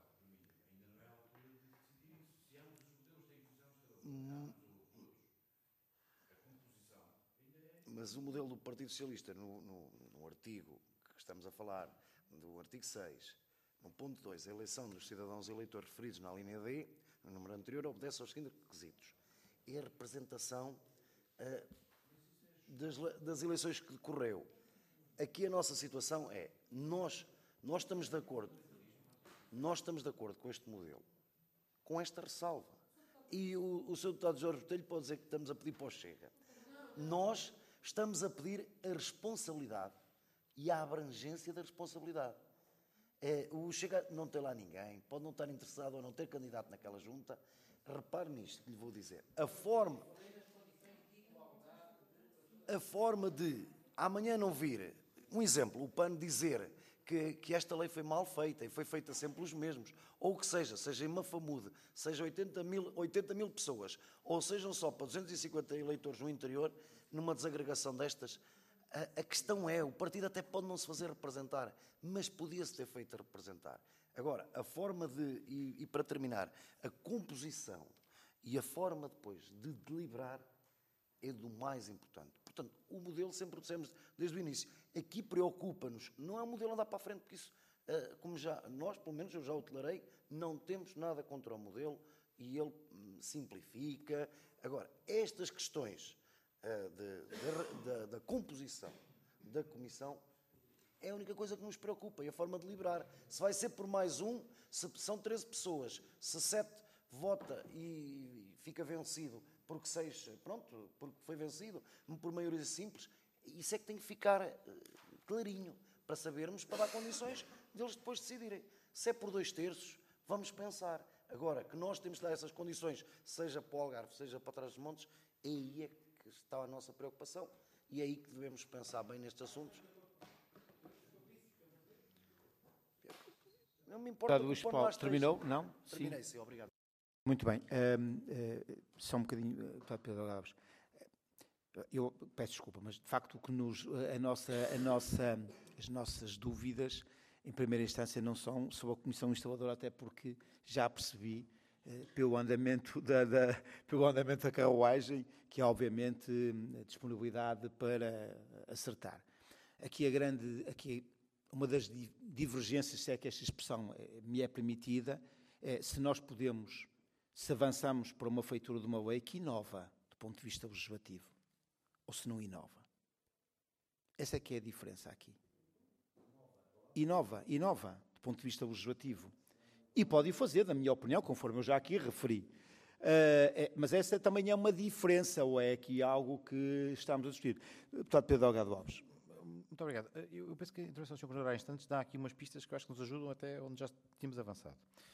Mas o modelo do Partido Socialista, no, no, no artigo que estamos a falar, do artigo seis, no ponto dois, a eleição dos cidadãos eleitores referidos na linha D, no número anterior, obedece aos seguintes requisitos. É a representação uh, das, das eleições que decorreu. Aqui a nossa situação é, nós, nós estamos de acordo, nós estamos de acordo com este modelo, com esta ressalva. E o, o senhor deputado Jorge Botelho pode dizer que estamos a pedir para o Chega. Nós estamos a pedir a responsabilidade e a abrangência da responsabilidade. É, o Chega não tem lá ninguém, pode não estar interessado ou não ter candidato naquela junta. Repare nisto que lhe vou dizer. A forma, a forma de amanhã não vir, um exemplo, o P A N dizer que, que esta lei foi mal feita e foi feita sempre pelos mesmos, ou que seja, seja em Mafamude, seja oitenta mil, oitenta mil pessoas, ou sejam só para duzentos e cinquenta eleitores no interior, numa desagregação destas, a, a questão é, o partido até pode não se fazer representar, mas podia-se ter feito representar. Agora, a forma de, e, e para terminar, a composição e a forma depois de deliberar é do mais importante. Portanto, o modelo, sempre dissemos desde o início, aqui preocupa-nos, não é um modelo andar para a frente, porque isso, como já, nós, pelo menos, eu já o declarei, não temos nada contra o modelo e ele simplifica. Agora, estas questões uh, de, de, de, da composição da comissão é a única coisa que nos preocupa, e a forma de deliberar. Se vai ser por mais um, se são treze pessoas, se sete vota e fica vencido porque seis, pronto, porque foi vencido, por maioria simples. Isso é que tem que ficar uh, clarinho, para sabermos, para dar condições deles depois decidirem. Se é por dois terços, vamos pensar. Agora, que nós temos de dar essas condições, seja para o Algarve, seja para Trás-os-Montes, aí é que está a nossa preocupação. E é aí que devemos pensar bem nestes assuntos. Não me importa. Luís Paulo, terminou? Não? Terminei, sim, obrigado. Muito bem. Um, uh, só um bocadinho, deputado Pedro Alves. Eu peço desculpa, mas de facto o que nos, a nossa, a nossa, as nossas dúvidas, em primeira instância, não são sobre a Comissão Instaladora, até porque já percebi, uh, pelo andamento da, da, pelo andamento da carruagem, que há obviamente a disponibilidade para acertar. Aqui a grande, aqui uma das divergências, se é que esta expressão me é permitida, é se nós podemos, se avançamos para uma feitura de uma lei que inova do ponto de vista legislativo, ou se não inova. Essa é que é a diferença aqui. Inova, inova do ponto de vista legislativo. E pode o fazer, na minha opinião, conforme eu já aqui referi. Uh, é, mas essa também é uma diferença, ou é aqui algo que estamos a discutir. Deputado Pedro Delgado Alves. Muito obrigado. Eu penso que a intervenção do senhor Coronel há instantes dá aqui umas pistas que eu acho que nos ajudam até onde já tínhamos avançado.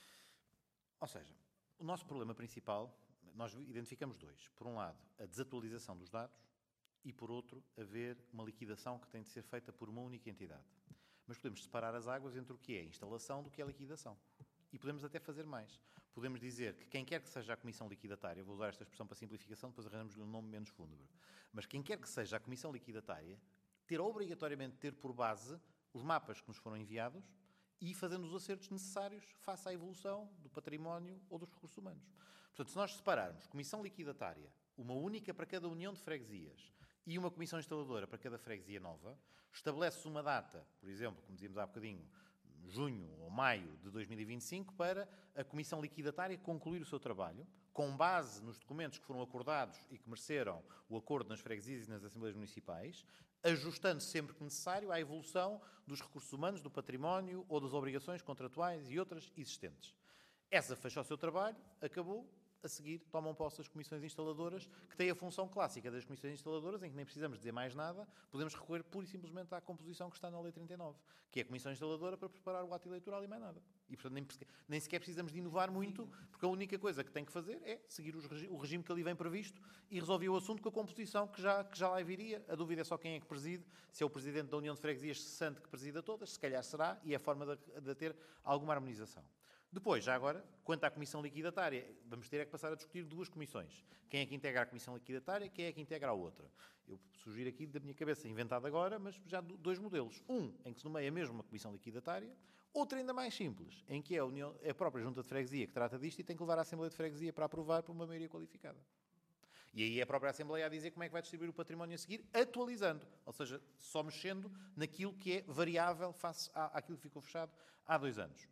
Ou seja, o nosso problema principal, nós identificamos dois. Por um lado, a desatualização dos dados e, por outro, haver uma liquidação que tem de ser feita por uma única entidade. Mas podemos separar as águas entre o que é instalação do que é liquidação. E podemos até fazer mais. Podemos dizer que quem quer que seja a Comissão Liquidatária, vou usar esta expressão para simplificação, depois arranjamos-lhe um nome menos fúnebre, mas quem quer que seja a Comissão Liquidatária, ter obrigatoriamente ter por base os mapas que nos foram enviados e fazendo os acertos necessários face à evolução do património ou dos recursos humanos. Portanto, se nós separarmos Comissão Liquidatária, uma única para cada união de freguesias e uma Comissão Instaladora para cada freguesia nova, estabelece uma data, por exemplo, como dizíamos há bocadinho, junho ou maio de dois mil e vinte e cinco, para a Comissão Liquidatária concluir o seu trabalho, com base nos documentos que foram acordados e que mereceram o acordo nas freguesias e nas Assembleias Municipais, ajustando sempre que necessário à evolução dos recursos humanos, do património ou das obrigações contratuais e outras existentes. Essa fechou o seu trabalho, acabou. A seguir, tomam posse as comissões instaladoras, que têm a função clássica das comissões instaladoras, em que nem precisamos dizer mais nada, podemos recorrer pura e simplesmente à composição que está na Lei trinta e nove, que é a comissão instaladora para preparar o ato eleitoral e mais nada. E, portanto, nem, nem sequer precisamos de inovar muito, porque a única coisa que tem que fazer é seguir os regi o regime que ali vem previsto e resolver o assunto com a composição que já, que já lá viria. A dúvida é só quem é que preside, se é o Presidente da União de Freguesias cessante que presida todas, se calhar será, e é a forma de, de ter alguma harmonização. Depois, já agora, quanto à Comissão Liquidatária, vamos ter é que passar a discutir duas comissões. Quem é que integra a Comissão Liquidatária e quem é que integra a outra. Eu sugiro aqui, da minha cabeça, inventado agora, mas já dois modelos. Um, em que se nomeia mesmo uma Comissão Liquidatária. Outro ainda mais simples, em que é a, União, é a própria Junta de Freguesia que trata disto e tem que levar a Assembleia de Freguesia para aprovar por uma maioria qualificada. E aí é a própria Assembleia a dizer como é que vai distribuir o património a seguir, atualizando. Ou seja, só mexendo naquilo que é variável face à, àquilo que ficou fechado há dois anos.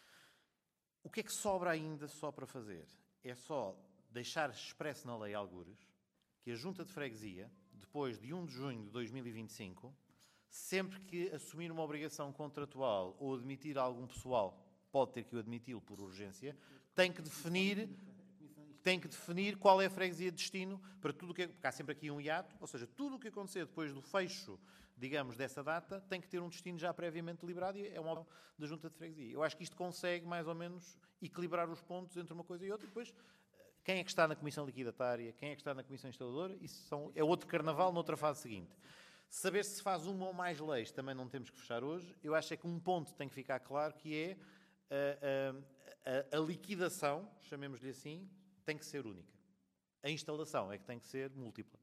O que é que sobra ainda só para fazer? É só deixar expresso na lei algures que a Junta de Freguesia, depois de um de junho de dois mil e vinte e cinco, sempre que assumir uma obrigação contratual ou admitir algum pessoal, pode ter que o admiti-lo por urgência, tem que definir, tem que definir qual é a freguesia de destino para tudo o que... Porque há sempre aqui um hiato, ou seja, tudo o que acontecer depois do fecho, digamos, dessa data, tem que ter um destino já previamente deliberado e é uma opção da Junta de Freguesia. Eu acho que isto consegue, mais ou menos, equilibrar os pontos entre uma coisa e outra. E depois, quem é que está na Comissão Liquidatária, quem é que está na Comissão Instaladora, isso são, é outro carnaval noutra fase seguinte. Saber se faz uma ou mais leis também não temos que fechar hoje. Eu acho é que um ponto tem que ficar claro, que é a, a, a, a liquidação, chamemos-lhe assim, tem que ser única. A instalação é que tem que ser múltipla.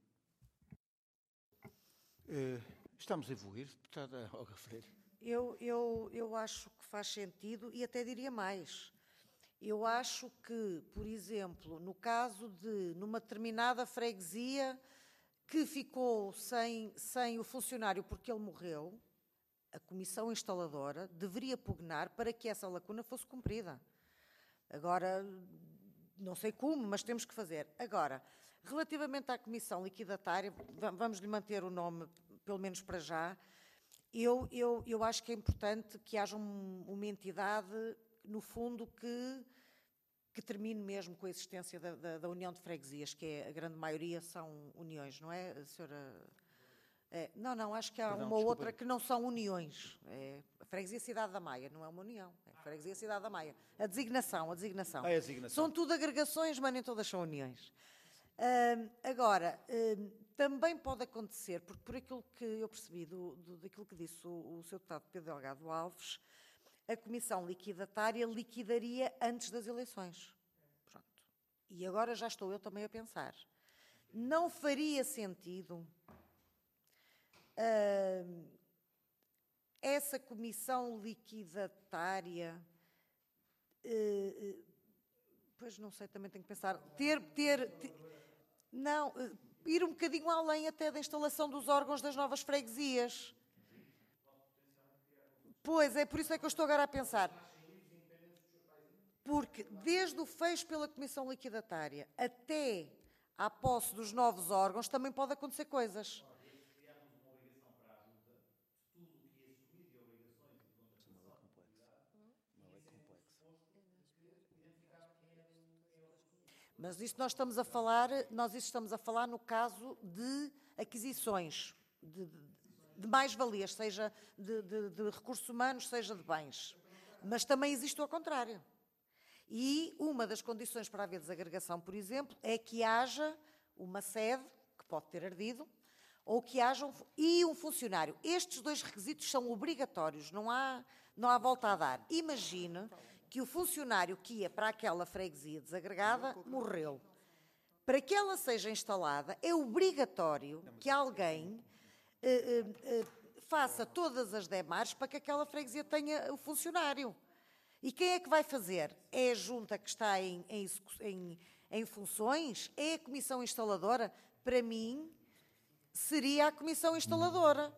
Uh, estamos a evoluir, deputada Olga Freire. Eu, eu, eu acho que faz sentido e até diria mais. Eu acho que, por exemplo, no caso de, numa determinada freguesia que ficou sem, sem o funcionário porque ele morreu, a comissão instaladora deveria pugnar para que essa lacuna fosse cumprida. Agora, não sei como, mas temos que fazer. Agora, relativamente à comissão liquidatária, vamos lhe manter o nome, pelo menos para já, eu, eu, eu acho que é importante que haja um, uma entidade, no fundo, que, que termine mesmo com a existência da, da, da União de Freguesias, que é, a grande maioria são uniões, não é, senhora? É, não, não, acho que há Perdão, uma desculpa. outra que não são uniões. É a Freguesia Cidade da Maia, não é uma união, é a Freguesia Cidade da Maia. A designação, a designação. Ah, é a designação. São tudo agregações, mas nem todas são uniões. Hum, agora, hum, também pode acontecer, porque por aquilo que eu percebi do, do, daquilo que disse o, o seu deputado Pedro Delgado Alves, a Comissão Liquidatária liquidaria antes das eleições. Pronto. E agora já estou eu também a pensar. Não faria sentido uh, essa Comissão Liquidatária, uh, uh, pois não sei, também tenho que pensar, ter, ter, ter não, uh, ir um bocadinho além até da instalação dos órgãos das novas freguesias. Pois, é por isso é que eu estou agora a pensar. Porque desde o fecho pela Comissão Liquidatária até à posse dos novos órgãos também pode acontecer coisas. Mas isso nós estamos a falar, nós isso estamos a falar no caso de aquisições, de, de, de mais-valias, seja de, de, de recursos humanos, seja de bens. Mas também existe o ao contrário. E uma das condições para haver desagregação, por exemplo, é que haja uma sede, que pode ter ardido, ou que haja um, e um funcionário. Estes dois requisitos são obrigatórios, não há, não há volta a dar. Imagine que o funcionário que ia para aquela freguesia desagregada morreu. Para que ela seja instalada, é obrigatório que alguém eh, eh, faça todas as demais para que aquela freguesia tenha o funcionário. E quem é que vai fazer? É a junta que está em, em, em, em funções? É a comissão instaladora? Para mim, seria a comissão instaladora.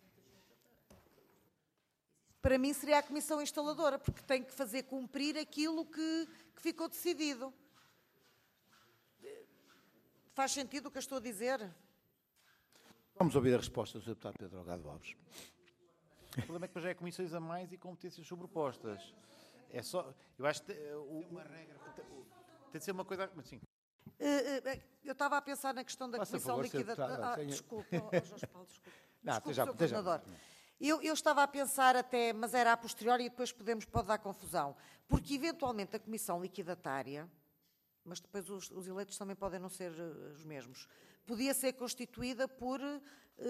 Para mim, seria a comissão instaladora, porque tem que fazer cumprir aquilo que, que ficou decidido. Faz sentido o que eu estou a dizer? Vamos ouvir a resposta do senhor deputado Pedro Delgado Alves. O problema é que depois já é comissões a mais e competências sobrepostas. É só, eu acho que uh, o, o, tem de ser uma coisa assim. Uh, uh, eu estava a pensar na questão da Faça comissão favor, liquidatória. Ah, tenha... desculpe, oh, Jorge Paulo, desculpe. Não, Desculpe, já, senhor já, Coordenador. Eu, eu estava a pensar até, mas era a posteriori e depois podemos, pode dar confusão, porque eventualmente a comissão liquidatária, mas depois os, os eleitos também podem não ser uh, os mesmos, podia ser constituída por uh,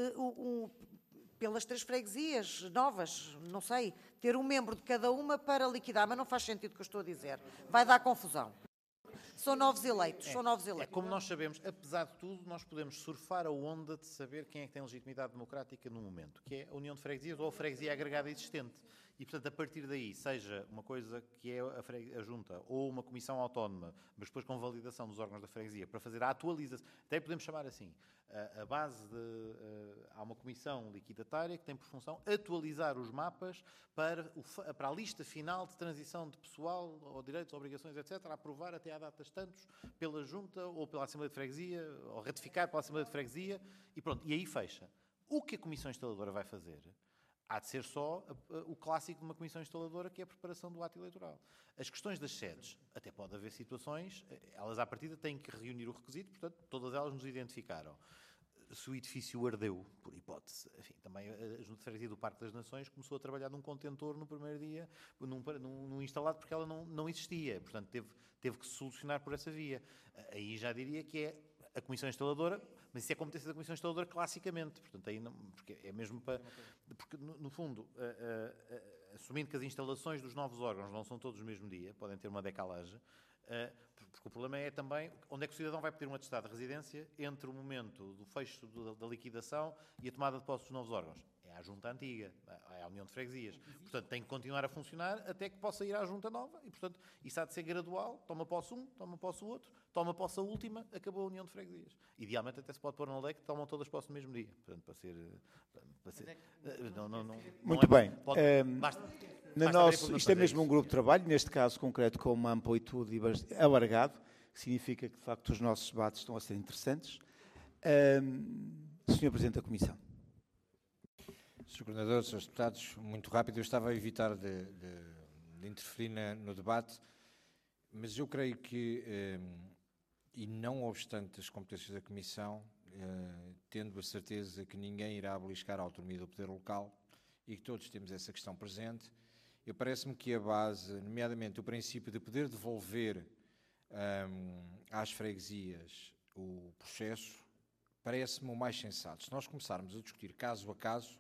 um, pelas três freguesias novas, não sei, ter um membro de cada uma para liquidar, mas não faz sentido o que eu estou a dizer. Vai dar confusão. São novos eleitos, É, são novos é eleitos. como nós sabemos, apesar de tudo, nós podemos surfar a onda de saber quem é que tem legitimidade democrática no momento, que é a União de Freguesias ou a freguesia agregada existente. E, portanto, a partir daí, seja uma coisa que é a, freguesia, a junta ou uma comissão autónoma, mas depois com validação dos órgãos da freguesia, para fazer a atualização, até podemos chamar assim, a, a base de... Uh, há uma comissão liquidatária que tem por função atualizar os mapas para, o, para a lista final de transição de pessoal, ou direitos, obrigações, etcétera, a aprovar até à data de tantos pela junta ou pela Assembleia de Freguesia, ou ratificar pela Assembleia de Freguesia, e pronto, e aí fecha. O que a comissão instaladora vai fazer há de ser só o clássico de uma comissão instaladora, que é a preparação do ato eleitoral. As questões das sedes, até pode haver situações, elas à partida têm que reunir o requisito, portanto, todas elas nos identificaram. Se o edifício ardeu, por hipótese, enfim, também a Junta de Freguesia do Parque das Nações começou a trabalhar num contentor no primeiro dia, num, num, num instalado, porque ela não, não existia, portanto, teve, teve que se solucionar por essa via. Aí já diria que é a comissão instaladora, mas isso é competência da comissão instaladora classicamente, portanto, aí não, porque é mesmo para... Porque, no, no fundo, uh, uh, uh, assumindo que as instalações dos novos órgãos não são todos no mesmo dia, podem ter uma decalagem, uh, porque o problema é também onde é que o cidadão vai pedir um atestado de residência entre o momento do fecho do, da liquidação e a tomada de posse dos novos órgãos. É à junta antiga, é à União de Freguesias. Portanto, tem que continuar a funcionar até que possa ir à junta nova e, portanto, isso há de ser gradual. Toma posse um, toma posse o outro, toma posse a última, acabou a União de Freguesias. Idealmente até se pode pôr na lei que tomam todas posse no mesmo dia. Portanto, para ser... Para ser não, não, não, Muito não é, bem. Pode, um, basta, na basta nosso, isto é mesmo um grupo de trabalho, neste caso concreto com uma amplitude e alargado, que significa que, de facto, os nossos debates estão a ser interessantes. Um, senhor Presidente da Comissão. senhor Coordenador, senhores Deputados, muito rápido, eu estava a evitar de, de, de interferir na, no debate, mas eu creio que, eh, e não obstante as competências da Comissão, eh, tendo a certeza que ninguém irá beliscar a autonomia do poder local e que todos temos essa questão presente, eu parece-me que a base, nomeadamente o princípio de poder devolver um, às freguesias o processo, parece-me o mais sensato. Se nós começarmos a discutir caso a caso,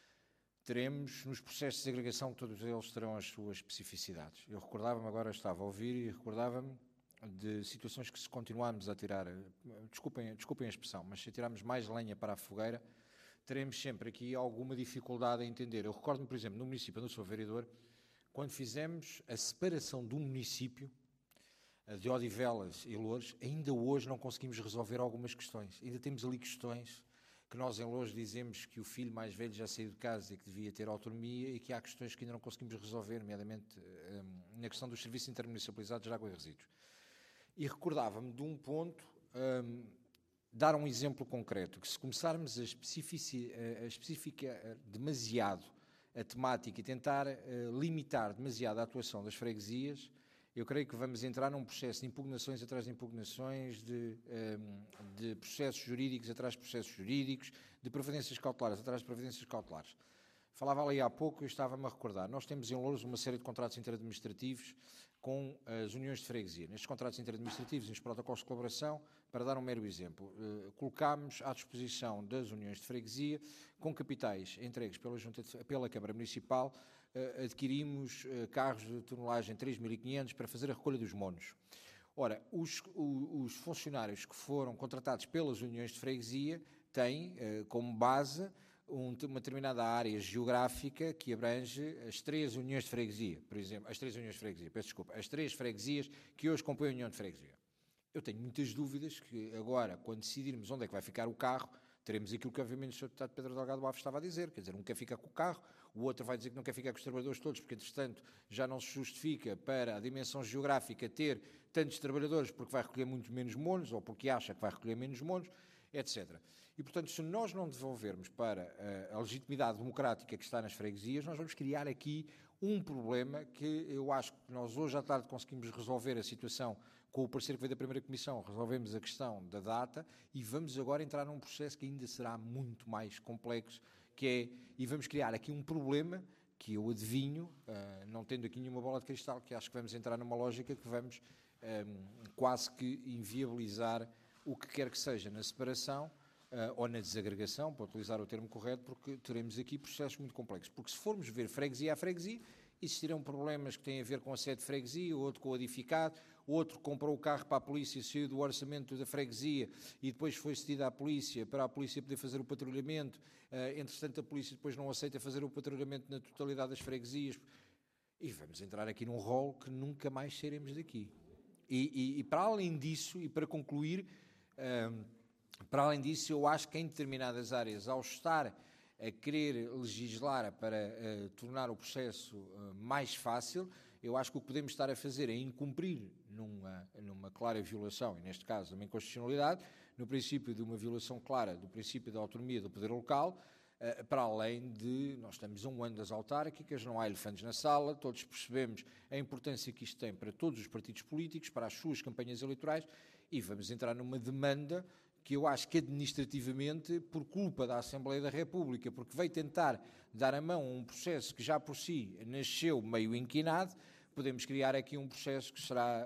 teremos nos processos de segregação, todos eles terão as suas especificidades. Eu recordava-me, agora estava a ouvir e recordava-me de situações que se continuarmos a tirar, desculpem, desculpem a expressão, mas se tirarmos mais lenha para a fogueira, teremos sempre aqui alguma dificuldade a entender. Eu recordo-me, por exemplo, no município onde eu sou vereador, quando fizemos a separação do município de Odivelas e Loures, ainda hoje não conseguimos resolver algumas questões. Ainda temos ali questões que nós em Loures dizemos que o filho mais velho já saiu de casa e que devia ter autonomia e que há questões que ainda não conseguimos resolver, nomeadamente um, na questão dos serviços intermunicipalizados de água e resíduos. E recordava-me de um ponto, um, dar um exemplo concreto, que se começarmos a, a especificar demasiado a temática e tentar uh, limitar demasiado a atuação das freguesias, eu creio que vamos entrar num processo de impugnações atrás de impugnações, de, um, de processos jurídicos atrás de processos jurídicos, de providências cautelares atrás de providências cautelares. Falava ali há pouco, eu estava-me a recordar, nós temos em Louros uma série de contratos interadministrativos com as uniões de freguesia. Nestes contratos interadministrativos e nos protocolos de colaboração, para dar um mero exemplo, eh, colocámos à disposição das uniões de freguesia, com capitais entregues pela, Junta de, pela Câmara Municipal, eh, adquirimos eh, carros de tonelagem três mil e quinhentos para fazer a recolha dos monos. Ora, os, os funcionários que foram contratados pelas uniões de freguesia têm eh, como base Um, uma determinada área geográfica que abrange as três uniões de freguesia, por exemplo, as três uniões de freguesia, peço desculpa, as três freguesias que hoje compõem a união de freguesia. Eu tenho muitas dúvidas que agora, quando decidirmos onde é que vai ficar o carro, teremos aquilo que obviamente o senhor Deputado Pedro Delgado Alves estava a dizer, quer dizer, um quer ficar com o carro, o outro vai dizer que não quer ficar com os trabalhadores todos, porque entretanto já não se justifica para a dimensão geográfica ter tantos trabalhadores porque vai recolher muito menos monos, ou porque acha que vai recolher menos monos, etcétera. E, portanto, se nós não devolvermos para a, a legitimidade democrática que está nas freguesias, nós vamos criar aqui um problema que eu acho que nós hoje à tarde conseguimos resolver a situação com o parecer que veio da primeira comissão, resolvemos a questão da data e vamos agora entrar num processo que ainda será muito mais complexo, que é, e vamos criar aqui um problema que eu adivinho, uh, não tendo aqui nenhuma bola de cristal, que acho que vamos entrar numa lógica que vamos um, quase que inviabilizar o que quer que seja na separação, Uh, ou na desagregação, para utilizar o termo correto, porque teremos aqui processos muito complexos. Porque se formos ver freguesia a freguesia, existirão problemas que têm a ver com a sede de freguesia, outro com o edificado, outro comprou o carro para a polícia, saiu do orçamento da freguesia e depois foi cedido à polícia para a polícia poder fazer o patrulhamento. Uh, entretanto, a polícia depois não aceita fazer o patrulhamento na totalidade das freguesias. E vamos entrar aqui num rol que nunca mais sairemos daqui. E, e, e para além disso, e para concluir... Uh, Para além disso, eu acho que em determinadas áreas, ao estar a querer legislar para uh, tornar o processo uh, mais fácil, eu acho que o que podemos estar a fazer é incumprir numa, numa clara violação, e neste caso uma inconstitucionalidade, no princípio de uma violação clara do princípio da autonomia do poder local, uh, para além de, nós estamos a um ano das autárquicas, não há elefantes na sala, todos percebemos a importância que isto tem para todos os partidos políticos, para as suas campanhas eleitorais, e vamos entrar numa demanda que eu acho que administrativamente, por culpa da Assembleia da República, porque veio tentar dar a mão a um processo que já por si nasceu meio inquinado, podemos criar aqui um processo que será,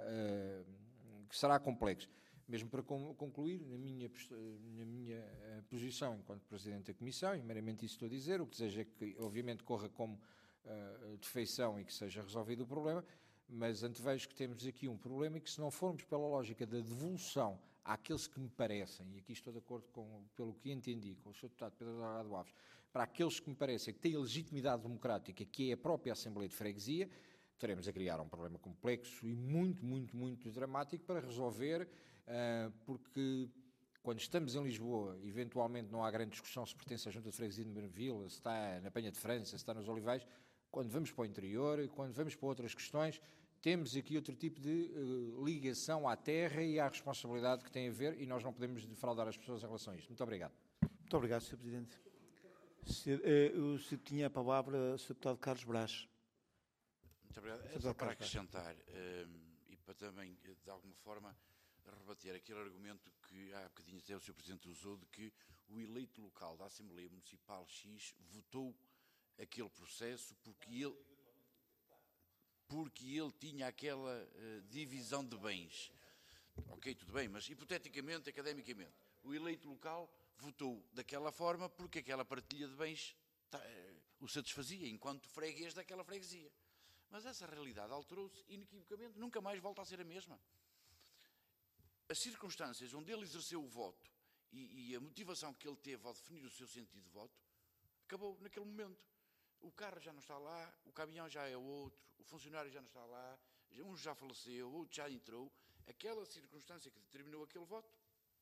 uh, que será complexo. Mesmo para concluir, na minha, na minha posição enquanto Presidente da Comissão, e meramente isso estou a dizer, o que desejo é que, obviamente, corra como uh, defeição e que seja resolvido o problema, mas antevejo que temos aqui um problema e que, se não formos pela lógica da devolução àqueles que me parecem, e aqui estou de acordo com, pelo que entendi, com o senhor Deputado Pedro Delgado Alves, para aqueles que me parecem que têm a legitimidade democrática, que é a própria Assembleia de Freguesia, teremos a criar um problema complexo e muito, muito, muito dramático para resolver, uh, porque quando estamos em Lisboa, eventualmente não há grande discussão se pertence à Junta de Freguesia de Marvila, se está na Penha de França, se está nos Olivais. Quando vamos para o interior, quando vamos para outras questões, temos aqui outro tipo de uh, ligação à terra e à responsabilidade que tem a ver, e nós não podemos defraudar as pessoas em relação a isto. Muito obrigado. Muito obrigado, senhor Presidente. Se, uh, o senhor tinha a palavra, senhor Deputado Carlos Brás. Muito obrigado. É só para acrescentar uh, e para também, de alguma forma, rebater aquele argumento que há bocadinho até o senhor Presidente usou, de que o eleito local da Assembleia Municipal X votou aquele processo porque ele, porque ele tinha aquela uh, divisão de bens. Ok, tudo bem, mas hipoteticamente, academicamente, o eleito local votou daquela forma porque aquela partilha de bens tá, uh, o satisfazia, enquanto freguês daquela freguesia. Mas essa realidade alterou-se inequivocamente, nunca mais volta a ser a mesma. As circunstâncias onde ele exerceu o voto e, e a motivação que ele teve ao definir o seu sentido de voto, acabou naquele momento. O carro já não está lá, o caminhão já é outro, o funcionário já não está lá, um já faleceu, outro já entrou. Aquela circunstância que determinou aquele voto.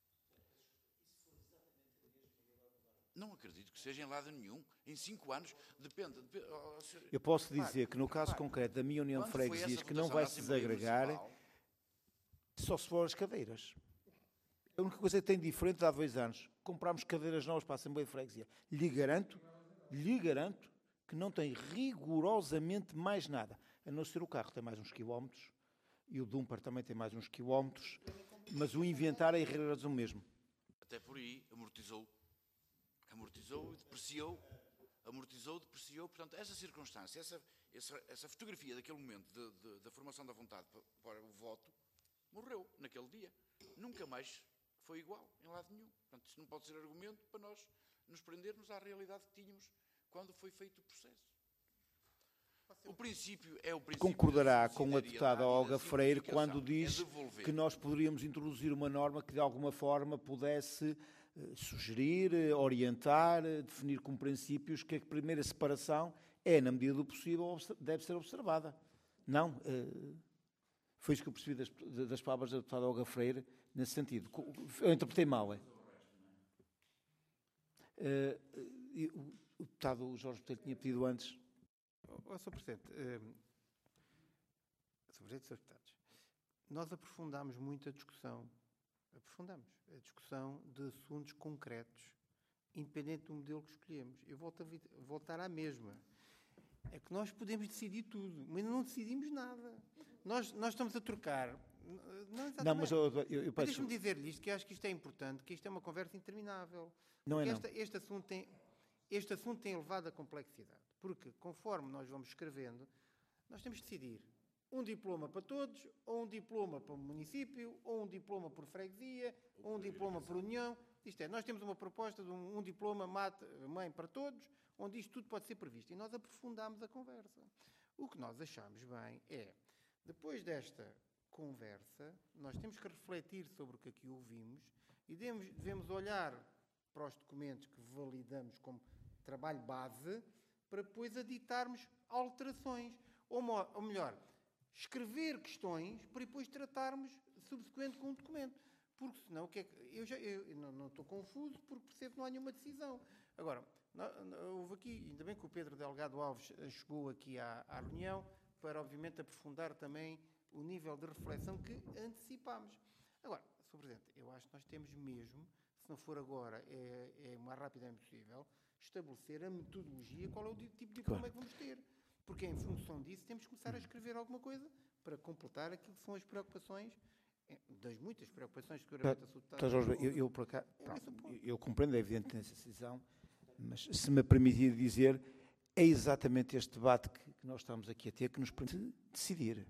Não acredito que seja em lado nenhum. Em cinco anos, depende. depende oh, senhor, Eu posso dizer repare, que no caso repare, concreto da minha União de quando foi Freguesias, essa que não votação vai da se Assembleia desagregar, Municipal, só se for as cadeiras. A única coisa que tem diferente há dois anos, comprámos cadeiras novas para a Assembleia de Freguesia. Lhe garanto, lhe garanto que não tem rigorosamente mais nada, a não ser o carro tem mais uns quilómetros e o Dumper também tem mais uns quilómetros, mas o inventário é rigoroso o mesmo. até por aí amortizou, amortizou, depreciou, amortizou, depreciou. Portanto, essa circunstância, essa, essa, essa fotografia daquele momento de, de, da formação da vontade para, para o voto, morreu naquele dia. Nunca mais foi igual, em lado nenhum. Portanto, isso não pode ser argumento para nós nos prendermos à realidade que tínhamos quando foi feito o processo. O princípio é o princípio. Concordará com a deputada Olga da Freire quando simplificação, diz é devolver. que nós poderíamos introduzir uma norma que de alguma forma pudesse eh, sugerir, eh, orientar, eh, definir como princípios que a primeira separação é, na medida do possível, deve ser observada. Não, eh, foi isso que eu percebi das, das palavras da deputada Olga Freire, nesse sentido. Eu interpretei mal, é? Eh, o, o deputado Jorge Botelho tinha pedido antes. Ó, senhor Presidente, uh, senhor Presidente, senhores Deputados, nós aprofundámos muito a discussão, aprofundámos a discussão de assuntos concretos, independente do modelo que escolhemos. Eu volto a vi- voltar à mesma. É que nós podemos decidir tudo, mas não decidimos nada. Nós, nós estamos a trocar. Não, exatamente. Não, mas eu, eu, eu Mas peço... deixe-me dizer-lhe isto, que acho que isto é importante, que isto é uma conversa interminável. Não é Porque não. Este, este, assunto tem, este assunto tem elevada complexidade. Porque, conforme nós vamos escrevendo, nós temos de decidir um diploma para todos, ou um diploma para o município, ou um diploma por freguesia, ou um diploma por união. Isto é, nós temos uma proposta de um, um diploma mate, mãe para todos, onde isto tudo pode ser previsto. E nós aprofundámos a conversa. O que nós achámos bem é, depois desta conversa, nós temos que refletir sobre o que aqui ouvimos e devemos, devemos olhar para os documentos que validamos como trabalho base para depois aditarmos alterações. Ou, mo- ou melhor, escrever questões para depois tratarmos subsequente com um documento. Porque senão, o que é que, eu, já, eu, eu não, não estou confuso porque percebo que não há nenhuma decisão. Agora, não, não, houve aqui, ainda bem que o Pedro Delgado Alves chegou aqui à, à reunião para, obviamente, aprofundar também o nível de reflexão que antecipámos. Agora, senhor Presidente, eu acho que nós temos mesmo, se não for agora, é, é o mais rapidamente possível, estabelecer a metodologia, qual é o tipo de diploma Claro. que vamos ter. Porque, em função disso, temos que começar a escrever alguma coisa para completar aquilo que são as preocupações, eh, das muitas preocupações, seguramente, Então, assuntadas. Jorge, eu, eu, por acaso, É pronto, esse o ponto. eu- eu compreendo, é evidente, nessa decisão, mas se me permitir dizer, é exatamente este debate que, que nós estamos aqui a ter que nos permite decidir.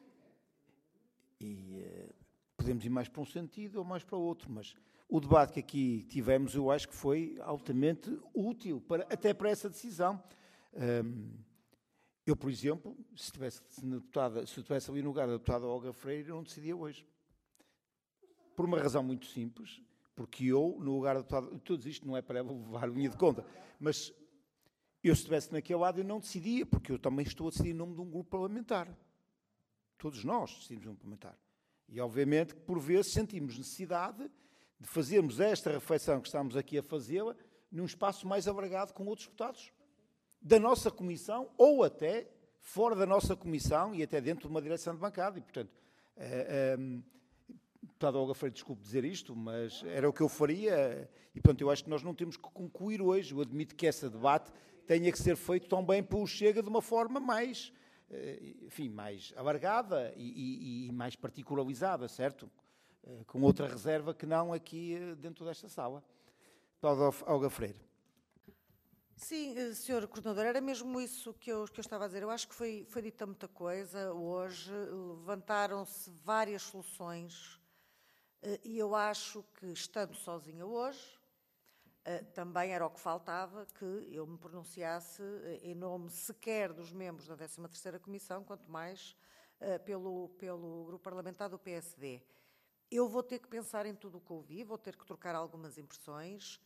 E eh, podemos ir mais para um sentido ou mais para o outro, mas o debate que aqui tivemos, eu acho que foi altamente útil, para, até para essa decisão. Hum, eu, por exemplo, se estivesse se na deputada- se eu estivesse ali no lugar da deputada Olga Freire, eu não decidia hoje. Por uma razão muito simples, porque eu, no lugar da deputada... Tudo isto não é para levar linha de conta, mas eu, se estivesse naquele lado, eu não decidia, porque eu também estou a decidir em nome de um grupo parlamentar. Todos nós decidimos um parlamentar. E, obviamente, que por vezes sentimos necessidade de fazermos esta reflexão que estamos aqui a fazê-la num espaço mais alargado com outros deputados da nossa comissão ou até fora da nossa comissão e até dentro de uma direção de bancada. E, portanto, eh, eh, deputada Olga Freire, desculpe dizer isto, mas era o que eu faria e, portanto, eu acho que nós não temos que concluir hoje. Eu admito que esse debate tenha que ser feito também pelo Chega de uma forma mais, enfim, mais alargada e, e, e mais particularizada, certo? Com outra reserva que não aqui dentro desta sala. Paulo Olga Freire. Sim, senhor Coordenador, era mesmo isso que eu, que eu estava a dizer. Eu acho que foi, foi dita muita coisa hoje, levantaram-se várias soluções e eu acho que, estando sozinha hoje, também era o que faltava que eu me pronunciasse em nome sequer dos membros da décima terceira Comissão, quanto mais pelo, pelo grupo parlamentar do P S D. Eu vou ter que pensar em tudo o que ouvi, vou ter que trocar algumas impressões,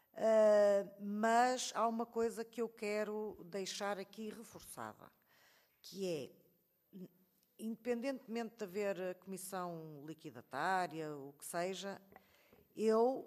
mas há uma coisa que eu quero deixar aqui reforçada, que é, independentemente de haver a comissão liquidatária, o que seja, eu...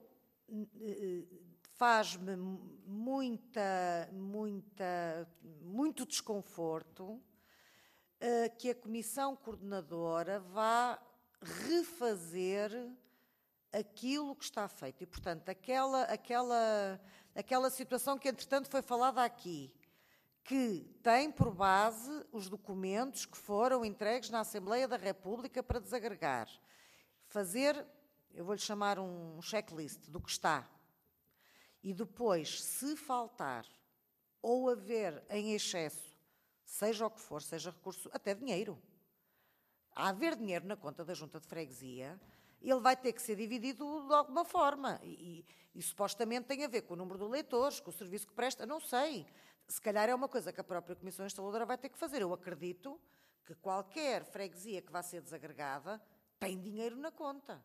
faz-me muita, muita, muito desconforto uh, que a Comissão Coordenadora vá refazer aquilo que está feito. E, portanto, aquela, aquela, aquela situação que, entretanto, foi falada aqui, que tem por base os documentos que foram entregues na Assembleia da República para desagregar. Fazer, eu vou-lhe chamar um checklist do que está. E depois, se faltar ou haver em excesso, seja o que for, seja recurso, até dinheiro, a haver dinheiro na conta da Junta de Freguesia, ele vai ter que ser dividido de alguma forma. E, e, e supostamente tem a ver com o número de eleitores, com o serviço que presta, não sei. Se calhar é uma coisa que a própria Comissão Instaladora vai ter que fazer. Eu acredito que qualquer freguesia que vá ser desagregada tem dinheiro na conta.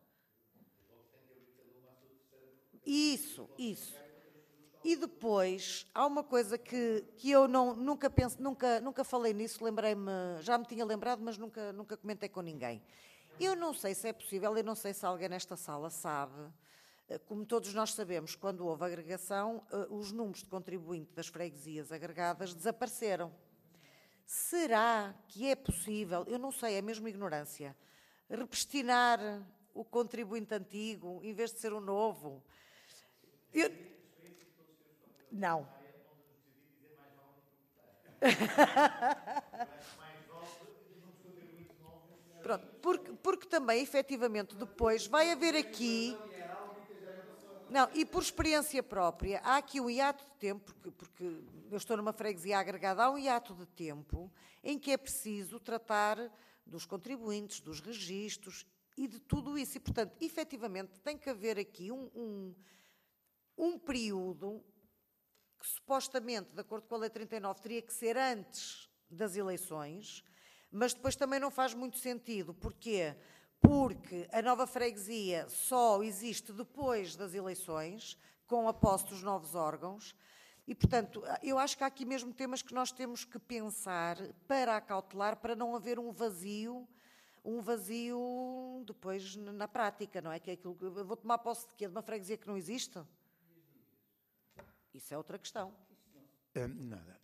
Isso, isso. E depois, há uma coisa que, que eu não, nunca, penso, nunca, nunca falei nisso, lembrei-me, já me tinha lembrado, mas nunca, nunca comentei com ninguém. Eu não sei se é possível, eu não sei se alguém nesta sala sabe, como todos nós sabemos, quando houve agregação, os números de contribuinte das freguesias agregadas desapareceram. Será que é possível, eu não sei, é mesmo ignorância, repestinar o contribuinte antigo, em vez de ser o novo? Eu... Não. Pronto, porque, porque também, efetivamente, depois vai haver aqui... Não, e por experiência própria, há aqui um hiato de tempo, porque, porque eu estou numa freguesia agregada, há um hiato de tempo em que é preciso tratar dos contribuintes, dos registros e de tudo isso. E, portanto, efetivamente, tem que haver aqui um, um, um período... que supostamente, de acordo com a Lei trinta e nove, teria que ser antes das eleições, mas depois também não faz muito sentido. Porquê? Porque a nova freguesia só existe depois das eleições, com a posse dos novos órgãos, e, portanto, eu acho que há aqui mesmo temas que nós temos que pensar para acautelar, para não haver um vazio, um vazio depois na prática, não é? Que é aquilo que eu vou tomar posse de quê? De uma freguesia que não existe? Isso é outra questão. Um, nada.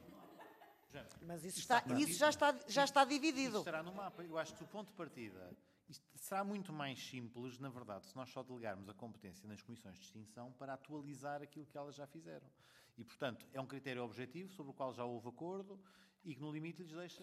Mas isso, está, isso já, está, já está dividido. Isso estará no mapa. Eu acho que do ponto de partida, isto será muito mais simples, na verdade, se nós só delegarmos a competência nas comissões de extinção para atualizar aquilo que elas já fizeram. E, portanto, é um critério objetivo sobre o qual já houve acordo e que, no limite, lhes deixa...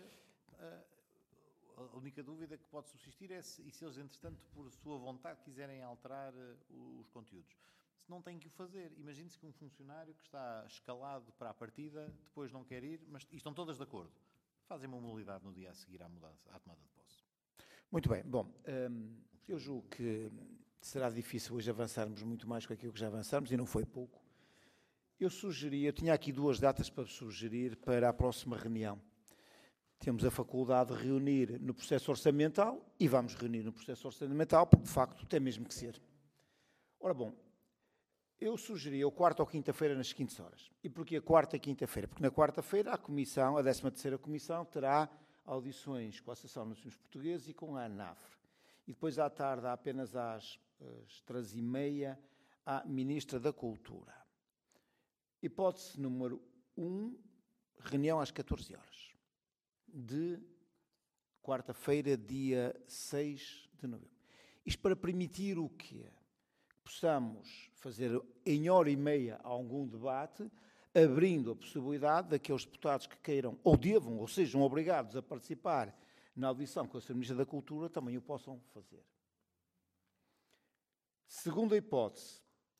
Uh, a única dúvida que pode subsistir é se, e se eles, entretanto, por sua vontade, quiserem alterar uh, os conteúdos. Se não tem que o fazer, imagine-se que um funcionário que está escalado para a partida, depois não quer ir, mas e estão todas de acordo. Fazem uma modalidade no dia a seguir à, mudança, à tomada de posse. Muito bem. Bom, hum, eu julgo que será difícil hoje avançarmos muito mais com aquilo que já avançamos, e não foi pouco. Eu sugeria, eu tinha aqui duas datas para sugerir para a próxima reunião. Temos a faculdade de reunir no processo orçamental, e vamos reunir no processo orçamental, porque de facto tem mesmo que ser. Ora bom, eu sugeria o quarta ou quinta-feira nas seguintes horas. E porquê a quarta e quinta-feira? Porque na quarta-feira a comissão, a décima terceira Comissão, terá audições com a Associação dos Nações Portugueses e com a ANAFRE. E depois à tarde, apenas às, às três e meia, a Ministra da Cultura. Hipótese número um, reunião às catorze horas. De quarta-feira, dia seis de novembro. Isto para permitir o quê? Possamos fazer em hora e meia algum debate, abrindo a possibilidade daqueles deputados que queiram, ou devam, ou sejam obrigados a participar na audição com a senhora Ministra da Cultura, também o possam fazer. Segunda hipótese,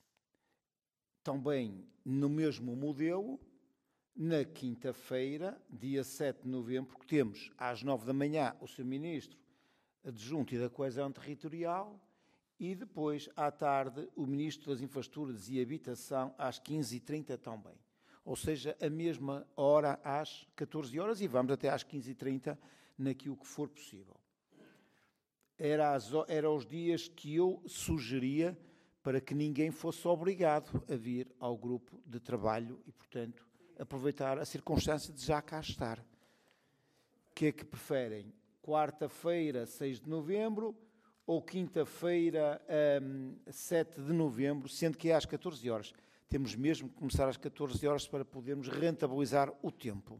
também no mesmo modelo, na quinta-feira, dia sete de novembro, que temos às nove da manhã o senhor Ministro Adjunto e da Coesão Territorial e depois, à tarde, o Ministro das Infraestruturas e Habitação às quinze e trinta também. Ou seja, a mesma hora às catorze horas e vamos até às quinze e trinta naquilo que for possível. Era, as, era os dias que eu sugeria para que ninguém fosse obrigado a vir ao grupo de trabalho e, portanto, aproveitar a circunstância de já cá estar. O que é que preferem? Quarta-feira, seis de novembro, ou quinta-feira, um, sete de novembro, sendo que é às catorze horas. Temos mesmo que começar às catorze horas para podermos rentabilizar o tempo.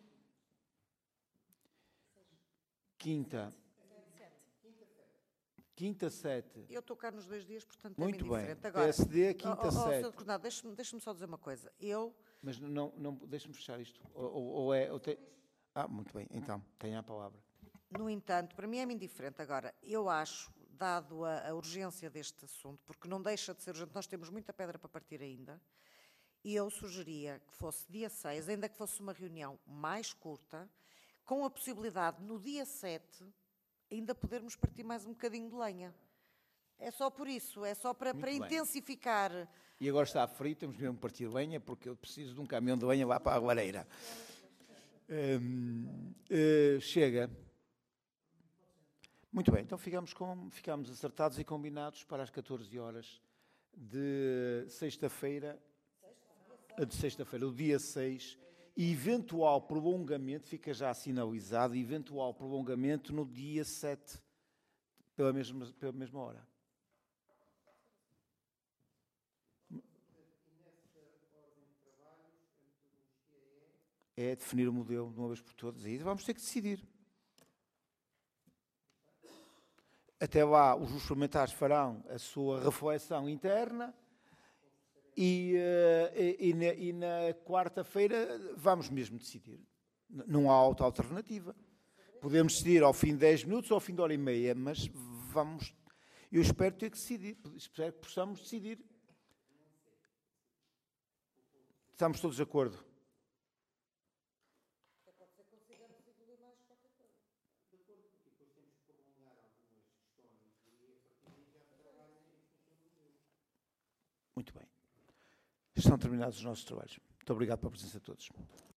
Quinta. Quinta, sete. Eu estou cá nos dois dias, portanto muito é bem. indiferente. Agora, P S D, quinta, oh, oh, sete. senhor Coronado, deixe-me deixe-me só dizer uma coisa. Eu... Mas não, não deixe-me fechar isto. Ou, ou, ou é... Ou te... Ah, muito bem. Então, tenha a palavra. No entanto, para mim é-me indiferente. Agora, eu acho, dado a, a urgência deste assunto, porque não deixa de ser urgente, nós temos muita pedra para partir ainda, e eu sugeria que fosse dia seis, ainda que fosse uma reunião mais curta, com a possibilidade, no dia sete, ainda podermos partir mais um bocadinho de lenha. É só por isso, é só para, para intensificar. E agora está frio, temos mesmo que partir lenha, porque eu preciso de um caminhão de lenha lá para a lareira. Hum, uh, chega. Muito bem, então ficamos, com, ficamos acertados e combinados para as catorze horas de sexta-feira, de sexta-feira, o dia seis, e eventual prolongamento, fica já sinalizado, eventual prolongamento no dia sete, pela mesma, pela mesma hora. É definir o modelo de uma vez por todas, e vamos ter que decidir. Até lá, os grupos parlamentares farão a sua reflexão interna e, uh, e, e na, e na quarta-feira vamos mesmo decidir. Não há outra alternativa. Podemos decidir ao fim de dez minutos ou ao fim de hora e meia, mas vamos... Eu espero ter que decidir, espero que possamos decidir. Estamos todos de acordo? Muito bem. Estão terminados os nossos trabalhos. Muito obrigado pela presença de todos.